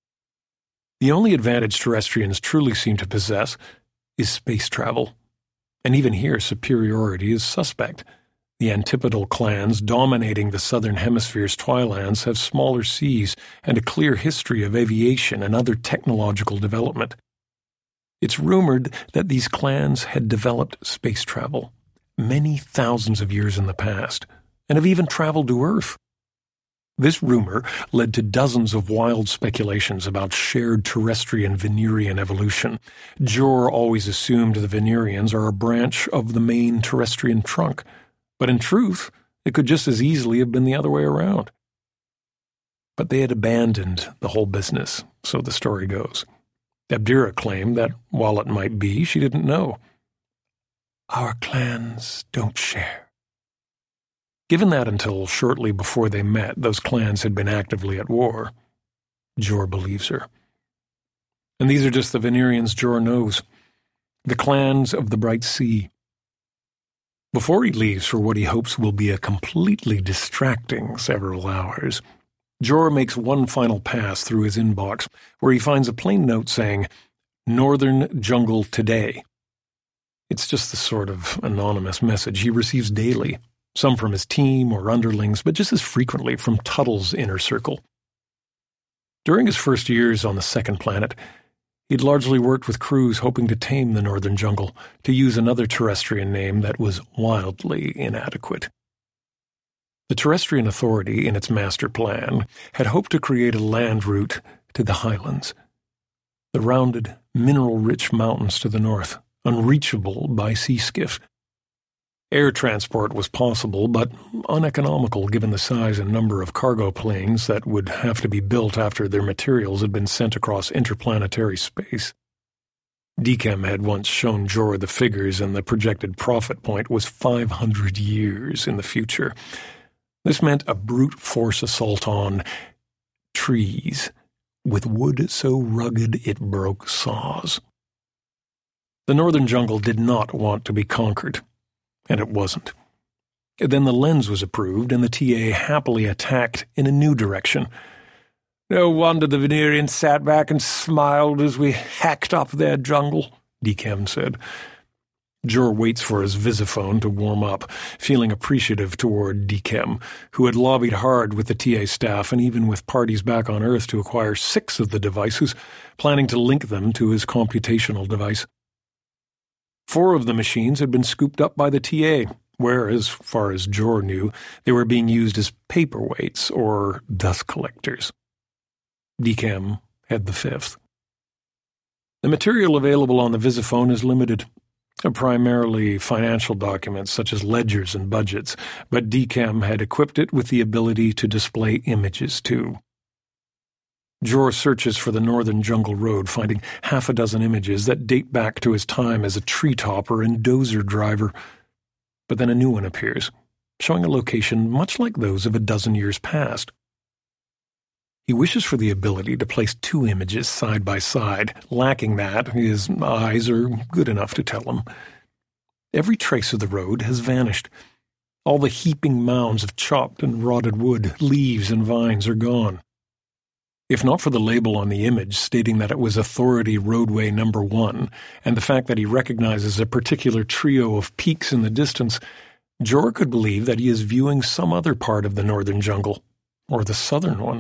C: The only advantage terrestrians truly seem to possess is space travel. And even here, superiority is suspect. The antipodal clans dominating the southern hemisphere's twilands have smaller seas and a clear history of aviation and other technological development. It's rumored that these clans had developed space travel many thousands of years in the past, and have even traveled to Earth. This rumor led to dozens of wild speculations about shared terrestrian-Venerian evolution. Jor always assumed the Venerians are a branch of the main terrestrian trunk, but in truth, it could just as easily have been the other way around. But they had abandoned the whole business, so the story goes. Abdera claimed that, while it might be, she didn't know. Our clans don't share. Given that until shortly before they met, those clans had been actively at war, Jor believes her. And these are just the Venerians Jor knows, the clans of the Bright Sea. Before he leaves for what he hopes will be a completely distracting several hours, Jor makes one final pass through his inbox, where he finds a plain note saying, Northern Jungle Today. It's just the sort of anonymous message he receives daily, some from his team or underlings, but just as frequently from Tuttle's inner circle. During his first years on the second planet, he'd largely worked with crews hoping to tame the Northern Jungle, to use another terrestrian name that was wildly inadequate. The Terrestrian Authority, in its master plan, had hoped to create a land route to the highlands, the rounded, mineral-rich mountains to the north, unreachable by sea skiff. Air transport was possible, but uneconomical given the size and number of cargo planes that would have to be built after their materials had been sent across interplanetary space. DChem had once shown Jor the figures, and the projected profit point was 500 years in the future. This meant a brute force assault on trees, with wood so rugged it broke saws. The Northern Jungle did not want to be conquered, and it wasn't. Then the lens was approved, and the TA happily attacked in a new direction. No wonder the Venerians sat back and smiled as we hacked up their jungle, DChem said. Jor waits for his visiphone to warm up, feeling appreciative toward DChem, who had lobbied hard with the TA staff and even with parties back on Earth to acquire 6 of the devices, planning to link them to his computational device. 4 of the machines had been scooped up by the TA, where, as far as Jor knew, they were being used as paperweights or dust collectors. DChem had the 5th. The material available on the visiphone is limited, primarily financial documents such as ledgers and budgets, but DChem had equipped it with the ability to display images too. Jor searches for the Northern Jungle Road, finding 6 images that date back to his time as a tree topper and dozer driver. But then a new one appears, showing a location much like those of a dozen years past. He wishes for the ability to place 2 images side by side. Lacking that, his eyes are good enough to tell him. Every trace of the road has vanished. All the heaping mounds of chopped and rotted wood, leaves and vines are gone. If not for the label on the image stating that it was Authority Roadway No. 1, and the fact that he recognizes a particular trio of peaks in the distance, Jor could believe that he is viewing some other part of the Northern Jungle, or the southern one.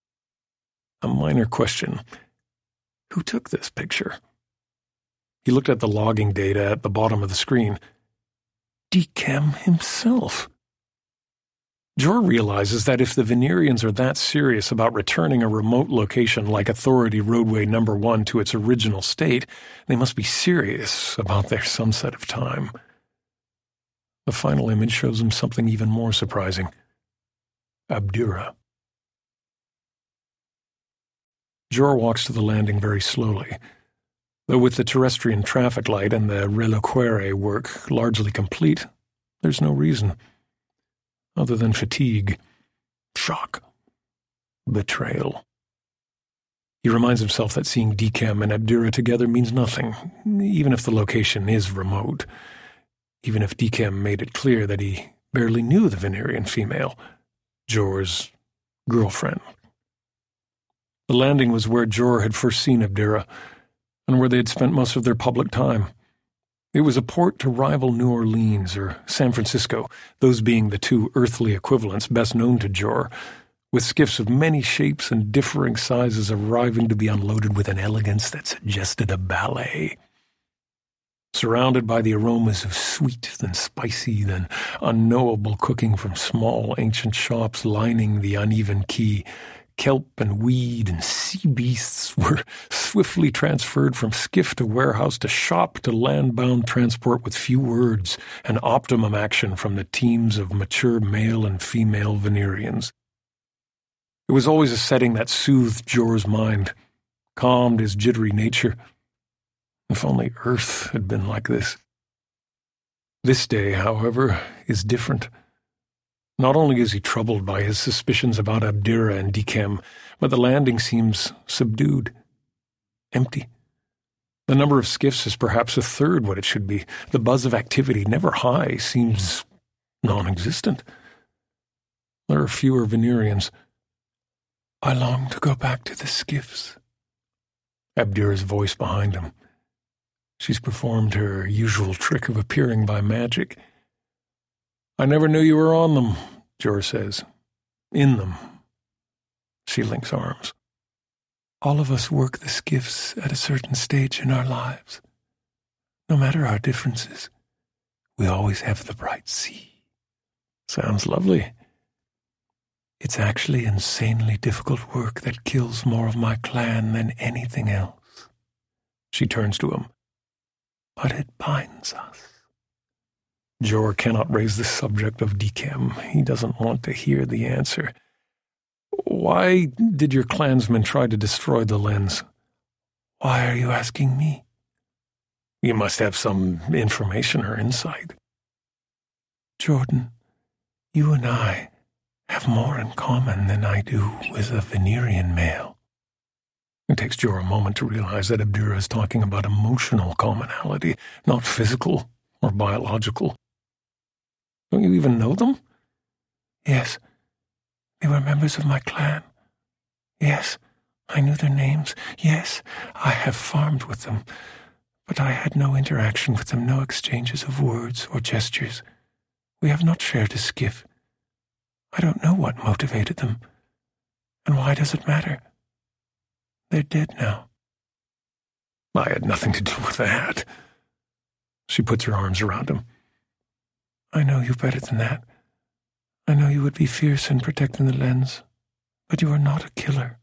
C: A minor question. Who took this picture? He looked at the logging data at the bottom of the screen. DChem himself. Jor realizes that if the Venerians are that serious about returning a remote location like Authority Roadway No. 1 to its original state, they must be serious about their sunset of time. The final image shows him something even more surprising. Abdera. Jor walks to the landing very slowly, though with the terrestrian traffic light and the reliquaire work largely complete, there's no reason. Other than fatigue, shock, betrayal. He reminds himself that seeing DChem and Abdera together means nothing, even if the location is remote. Even if DChem made it clear that he barely knew the Venerian female, Jor's girlfriend. The landing was where Jor had first seen Abdera, and where they had spent most of their public time. It was a port to rival New Orleans or San Francisco, those being the two earthly equivalents best known to Jor, with skiffs of many shapes and differing sizes arriving to be unloaded with an elegance that suggested a ballet. Surrounded by the aromas of sweet, then spicy, then unknowable cooking from small ancient shops lining the uneven quay, kelp and weed and sea beasts were swiftly transferred from skiff to warehouse to shop to land-bound transport with few words and optimum action from the teams of mature male and female Venerians. It was always a setting that soothed Jor's mind, calmed his jittery nature. If only Earth had been like this. This day, however, is different. Not only is he troubled by his suspicions about Abdera and Dikem, but the landing seems subdued, empty. The number of skiffs is perhaps a third what it should be. The buzz of activity, never high, seems non-existent. There are fewer Venerians. I long to go back to the skiffs. Abdera's voice behind him. She's performed her usual trick of appearing by magic. I never knew you were on them, Jor says. In them. She links arms. All of us work the skiffs at a certain stage in our lives. No matter our differences, we always have the bright sea. Sounds lovely. It's actually insanely difficult work that kills more of my clan than anything else. She turns to him. But it binds us. Jor cannot raise the subject of Dikem. He doesn't want to hear the answer. Why did your clansmen try to destroy the lens? Why are you asking me? You must have some information or insight. Jordan, you and I have more in common than I do with a Venerian male. It takes Jor a moment to realize that Abdera is talking about emotional commonality, not physical or biological. Don't you even know them? Yes. They were members of my clan. Yes, I knew their names. Yes, I have farmed with them. But I had no interaction with them, no exchanges of words or gestures. We have not shared a skiff. I don't know what motivated them. And why does it matter? They're dead now. I had nothing to do with that. She puts her arms around him. I know you better than that. I know you would be fierce in protecting the lens, but you are not a killer.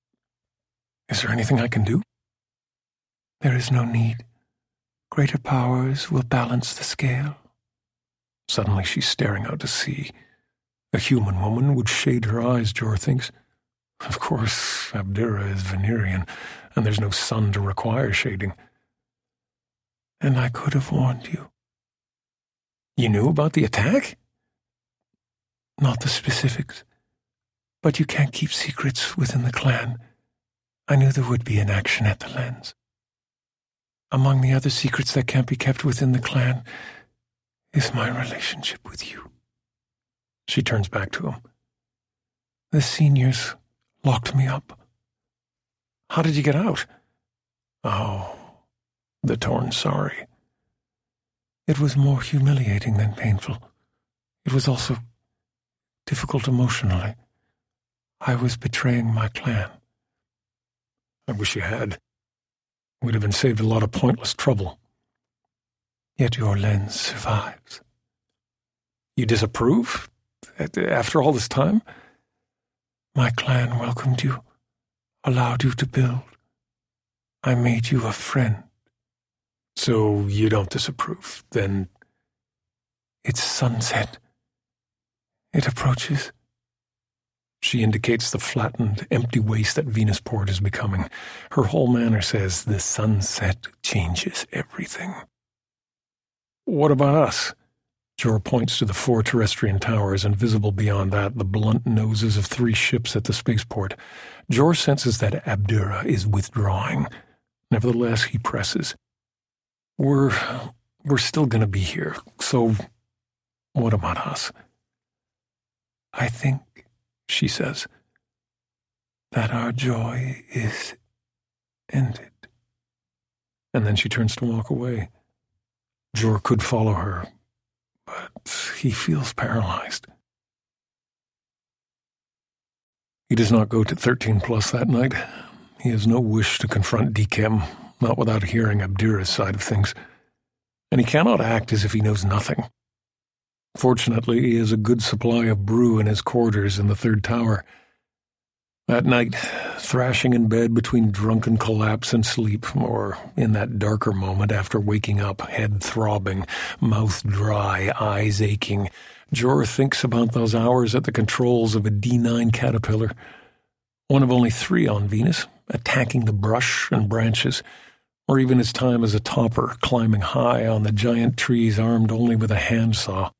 C: Is there anything I can do? There is no need. Greater powers will balance the scale. Suddenly she's staring out to sea. A human woman would shade her eyes, Jor thinks. Of course, Abdera is Venerian, and there's no sun to require shading. And I could have warned you. You knew about the attack? Not the specifics. But you can't keep secrets within the clan. I knew there would be an action at the lens. Among the other secrets that can't be kept within the clan is my relationship with you. She turns back to him. The seniors locked me up. How did you get out? Oh, the torn sorry. It was more humiliating than painful. It was also difficult emotionally. I was betraying my clan. I wish you had. We'd have been saved a lot of pointless trouble. Yet your lens survives. You disapprove? After all this time? My clan welcomed you, allowed you to build. I made you a friend. So you don't disapprove, then? It's sunset. It approaches. She indicates the flattened, empty waste that Venusport is becoming. Her whole manner says the sunset changes everything. What about us? Jor points to the 4 terrestrian towers, and visible beyond that, the blunt noses of 3 ships at the spaceport. Jor senses that Abdera is withdrawing. Nevertheless, he presses. We're still going to be here, so what about us? I think, she says, that our joy is ended. And then she turns to walk away. Jor could follow her, but he feels paralyzed. He does not go to 13 Plus that night. He has no wish to confront Dekem, not without hearing Abdera's side of things. And he cannot act as if he knows nothing. Fortunately, he has a good supply of brew in his quarters in the third tower. That night, thrashing in bed between drunken collapse and sleep, or in that darker moment after waking up, head throbbing, mouth dry, eyes aching, Jor thinks about those hours at the controls of a D9 caterpillar, one of only 3 on Venus, attacking the brush and branches, or even his time as a topper, climbing high on the giant trees armed only with a handsaw.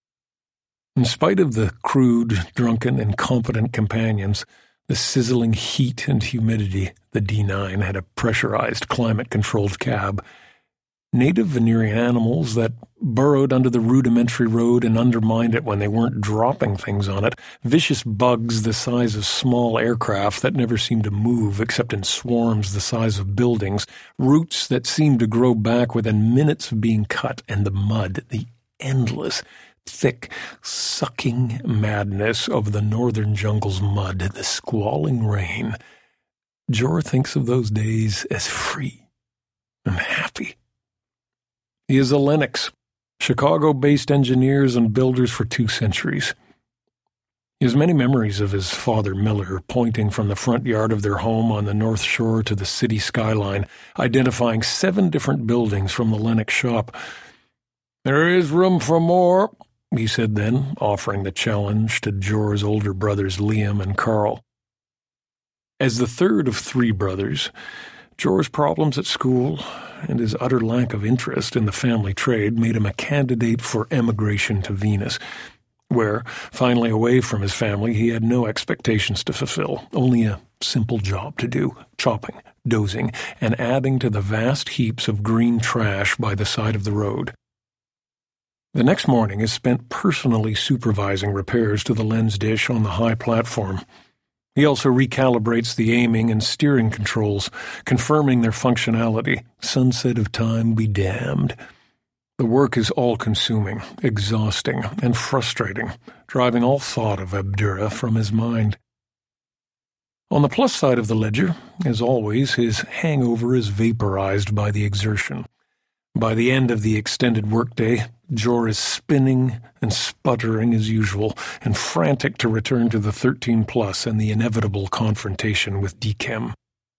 C: In spite of the crude, drunken, incompetent companions, the sizzling heat and humidity, the D9 had a pressurized, climate-controlled cab. Native Venerian animals that burrowed under the rudimentary road and undermined it when they weren't dropping things on it, vicious bugs the size of small aircraft that never seemed to move except in swarms the size of buildings, roots that seemed to grow back within minutes of being cut, and the mud, the endless, thick, sucking madness of the northern jungle's mud, the squalling rain. Jor thinks of those days as free and happy. He is a Lennox, Chicago-based engineers and builders for 2 centuries. He has many memories of his father Miller pointing from the front yard of their home on the North Shore to the city skyline, identifying 7 different buildings from the Lennox shop. "There is room for more," he said then, offering the challenge to Jor's older brothers Liam and Carl. As the third of 3 brothers, Jor's problems at school and his utter lack of interest in the family trade made him a candidate for emigration to Venus, where, finally away from his family, he had no expectations to fulfill, only a simple job to do, chopping, dozing, and adding to the vast heaps of green trash by the side of the road. The next morning is spent personally supervising repairs to the lens dish on the high platform. He also recalibrates the aiming and steering controls, confirming their functionality. Sunset of time be damned. The work is all-consuming, exhausting, and frustrating, driving all thought of Abdera from his mind. On the plus side of the ledger, as always, his hangover is vaporized by the exertion. By the end of the extended workday, Jor is spinning and sputtering as usual, and frantic to return to the 13 Plus and the inevitable confrontation with Dekem.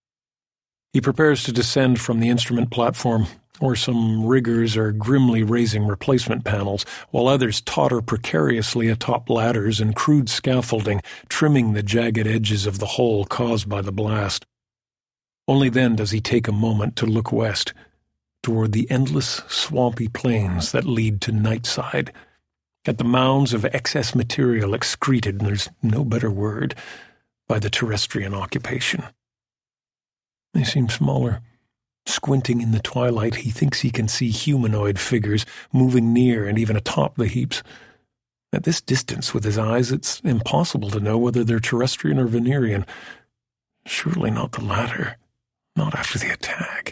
C: He prepares to descend from the instrument platform, where some riggers are grimly raising replacement panels, while others totter precariously atop ladders and crude scaffolding, trimming the jagged edges of the hole caused by the blast. Only then does he take a moment to look west, toward the endless swampy plains that lead to Nightside, at the mounds of excess material excreted, and there's no better word, by the terrestrian occupation. They seem smaller. Squinting in the twilight, he thinks he can see humanoid figures moving near and even atop the heaps. At this distance with his eyes, it's impossible to know whether they're terrestrian or Venerian. Surely not the latter, not after the attack.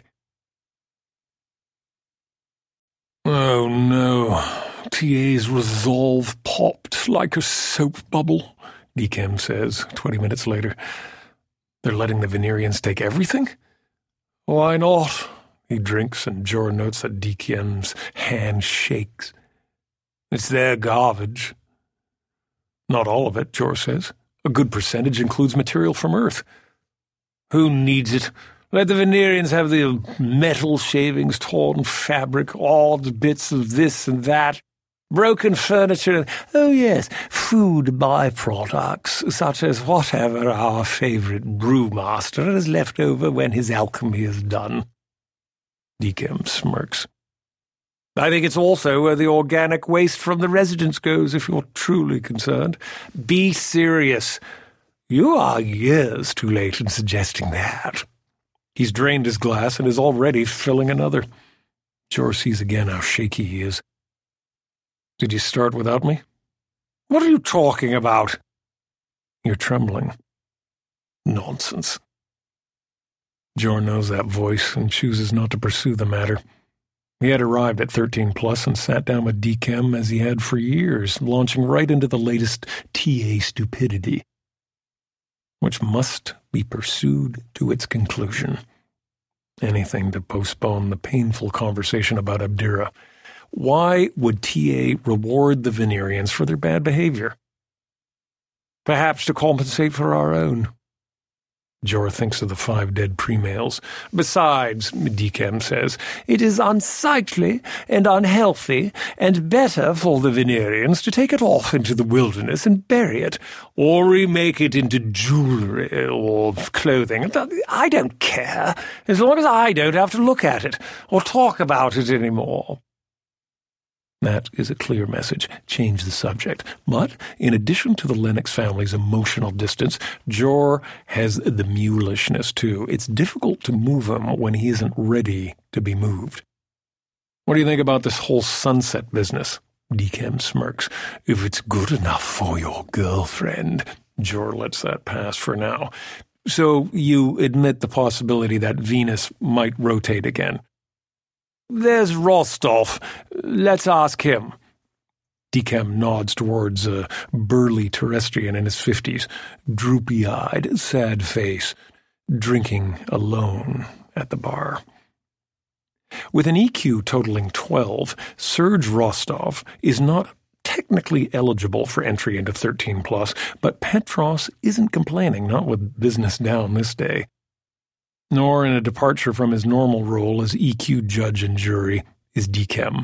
C: Oh no, TA's resolve popped like a soap bubble, Dekem says 20 minutes later. They're letting the Venerians take everything? Why not? He drinks, and Jor notes that Dekem's hand shakes. It's their garbage. Not all of it, Jor says. A good percentage includes material from Earth. Who needs it? Let the Venerians have the metal shavings, torn fabric, odd bits of this and that, broken furniture, and, oh yes, food byproducts, such as whatever our favourite brewmaster has left over when his alchemy is done. Dekem smirks. I think it's also where the organic waste from the residents goes, if you're truly concerned. Be serious. You are years too late in suggesting that. He's drained his glass and is already filling another. Jor sees again how shaky he is. Did you start without me? What are you talking about? You're trembling. Nonsense. Jor knows that voice and chooses not to pursue the matter. He had arrived at 13 Plus and sat down with DChem as he had for years, launching right into the latest TA stupidity, which must be pursued to its conclusion. Anything to postpone the painful conversation about Abdera. Why would TA reward the Venerians for their bad behavior? Perhaps to compensate for our own. Jor thinks of the 5 dead pre-males. Besides, DChem says, it is unsightly and unhealthy and better for the Venerians to take it off into the wilderness and bury it, or remake it into jewelry or clothing. I don't care, as long as I don't have to look at it or talk about it anymore. That is a clear message. Change the subject. But, in addition to the Lennox family's emotional distance, Jor has the mulishness, too. It's difficult to move him when he isn't ready to be moved. What do you think about this whole sunset business? DChem smirks. If it's good enough for your girlfriend. Jor lets that pass for now. So you admit the possibility that Venus might rotate again. There's Rostov. Let's ask him. DChem nods towards a burly terrestrian in his 50s, droopy-eyed, sad face, drinking alone at the bar. With an EQ totaling 12, Serge Rostov is not technically eligible for entry into 13 Plus, but Petros isn't complaining, not with business down this day. Nor in a departure from his normal role as EQ judge and jury is DChem.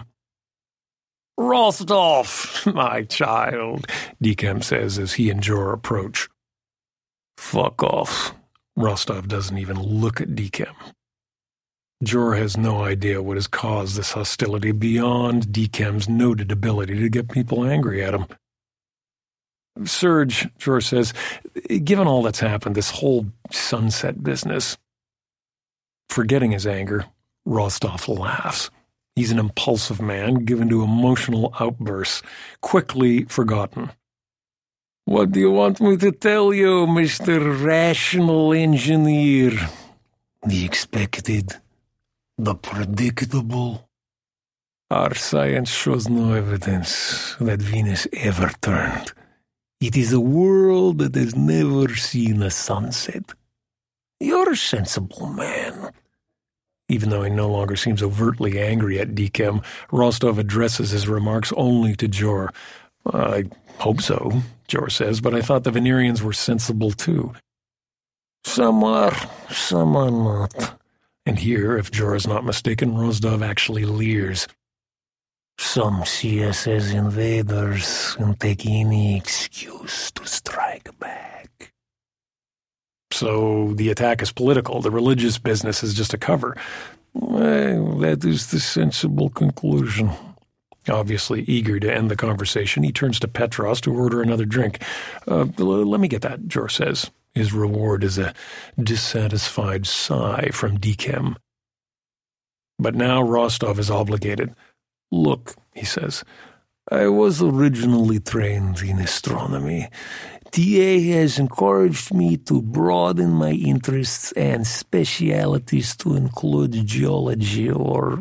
C: Rostov, my child, DChem says as he and Jor approach. Fuck off. Rostov doesn't even look at DChem. Jor has no idea what has caused this hostility beyond DChem's noted ability to get people angry at him. Serge, Jor says, given all that's happened, this whole sunset business. Forgetting his anger, Rostov laughs. He's an impulsive man, given to emotional outbursts, quickly forgotten. What do you want me to tell you, Mr. Rational Engineer? The expected, the predictable. Our science shows no evidence that Venus ever turned. It is a world that has never seen a sunset. You're a sensible man. Even though he no longer seems overtly angry at DChem, Rostov addresses his remarks only to Jor. I hope so, Jor says, but I thought the Venerians were sensible too. Some are not. And here, if Jor is not mistaken, Rostov actually leers. Some see us as invaders and take any excuse to strike back. So the attack is political. The religious business is just a cover. Well, that is the sensible conclusion. Obviously eager to end the conversation, he turns to Petros to order another drink. Let me get that, Jor says. His reward is a dissatisfied sigh from DChem. But now Rostov is obligated. Look, he says, I was originally trained in astronomy. TA has encouraged me to broaden my interests and specialities to include geology or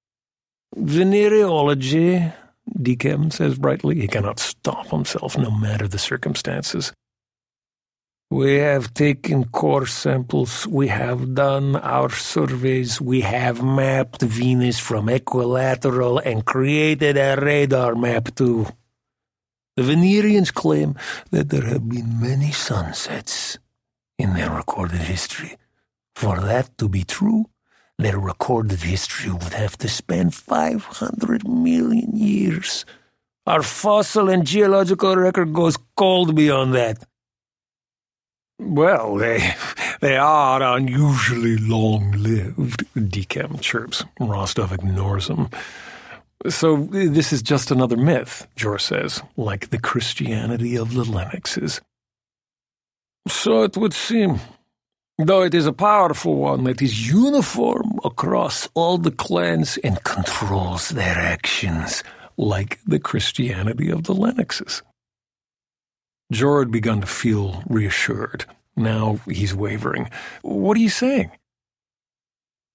C: venereology, DChem says brightly. He cannot stop himself, no matter the circumstances. We have taken core samples, we have done our surveys, we have mapped Venus from equilateral and created a radar map too. The Venerians claim that there have been many sunsets in their recorded history. For that to be true, their recorded history would have to span 500 million years. Our fossil and geological record goes cold beyond that. Well, they are unusually long-lived, DChem chirps. Rostov ignores him. So this is just another myth, Jor says, like the Christianity of the Lennoxes. So it would seem, though it is a powerful one that is uniform across all the clans and controls their actions, like the Christianity of the Lennoxes. Jor had begun to feel reassured. Now he's wavering. What are you saying?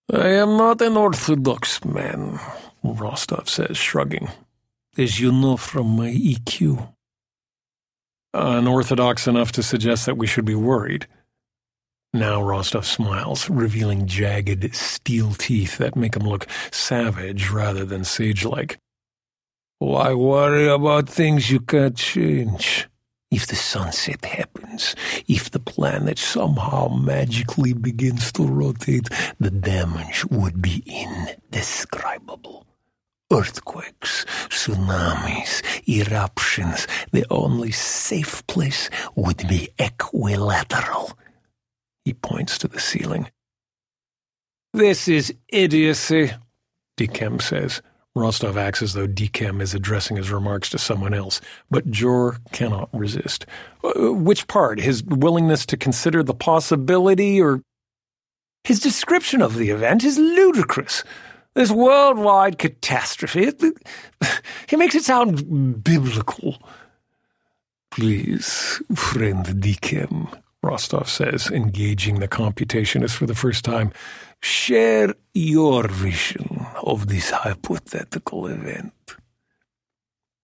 C: I am not an orthodox man, Rostov says, shrugging. As you know from my EQ. Unorthodox enough to suggest that we should be worried. Now Rostov smiles, revealing jagged steel teeth that make him look savage rather than sage-like. Why worry about things you can't change? If the sunset happens, if the planet somehow magically begins to rotate, the damage would be indescribable. Earthquakes, tsunamis, eruptions, the only safe place would be equilateral. He points to the ceiling. This is idiocy, Dekem says. Rostov acts as though Dekem is addressing his remarks to someone else, but Jor cannot resist. Which part? His willingness to consider the possibility, or... His description of the event is ludicrous. This worldwide catastrophe, he makes it sound biblical. Please, friend Dekem, Rostov says, engaging the computationist for the first time, share your vision of this hypothetical event.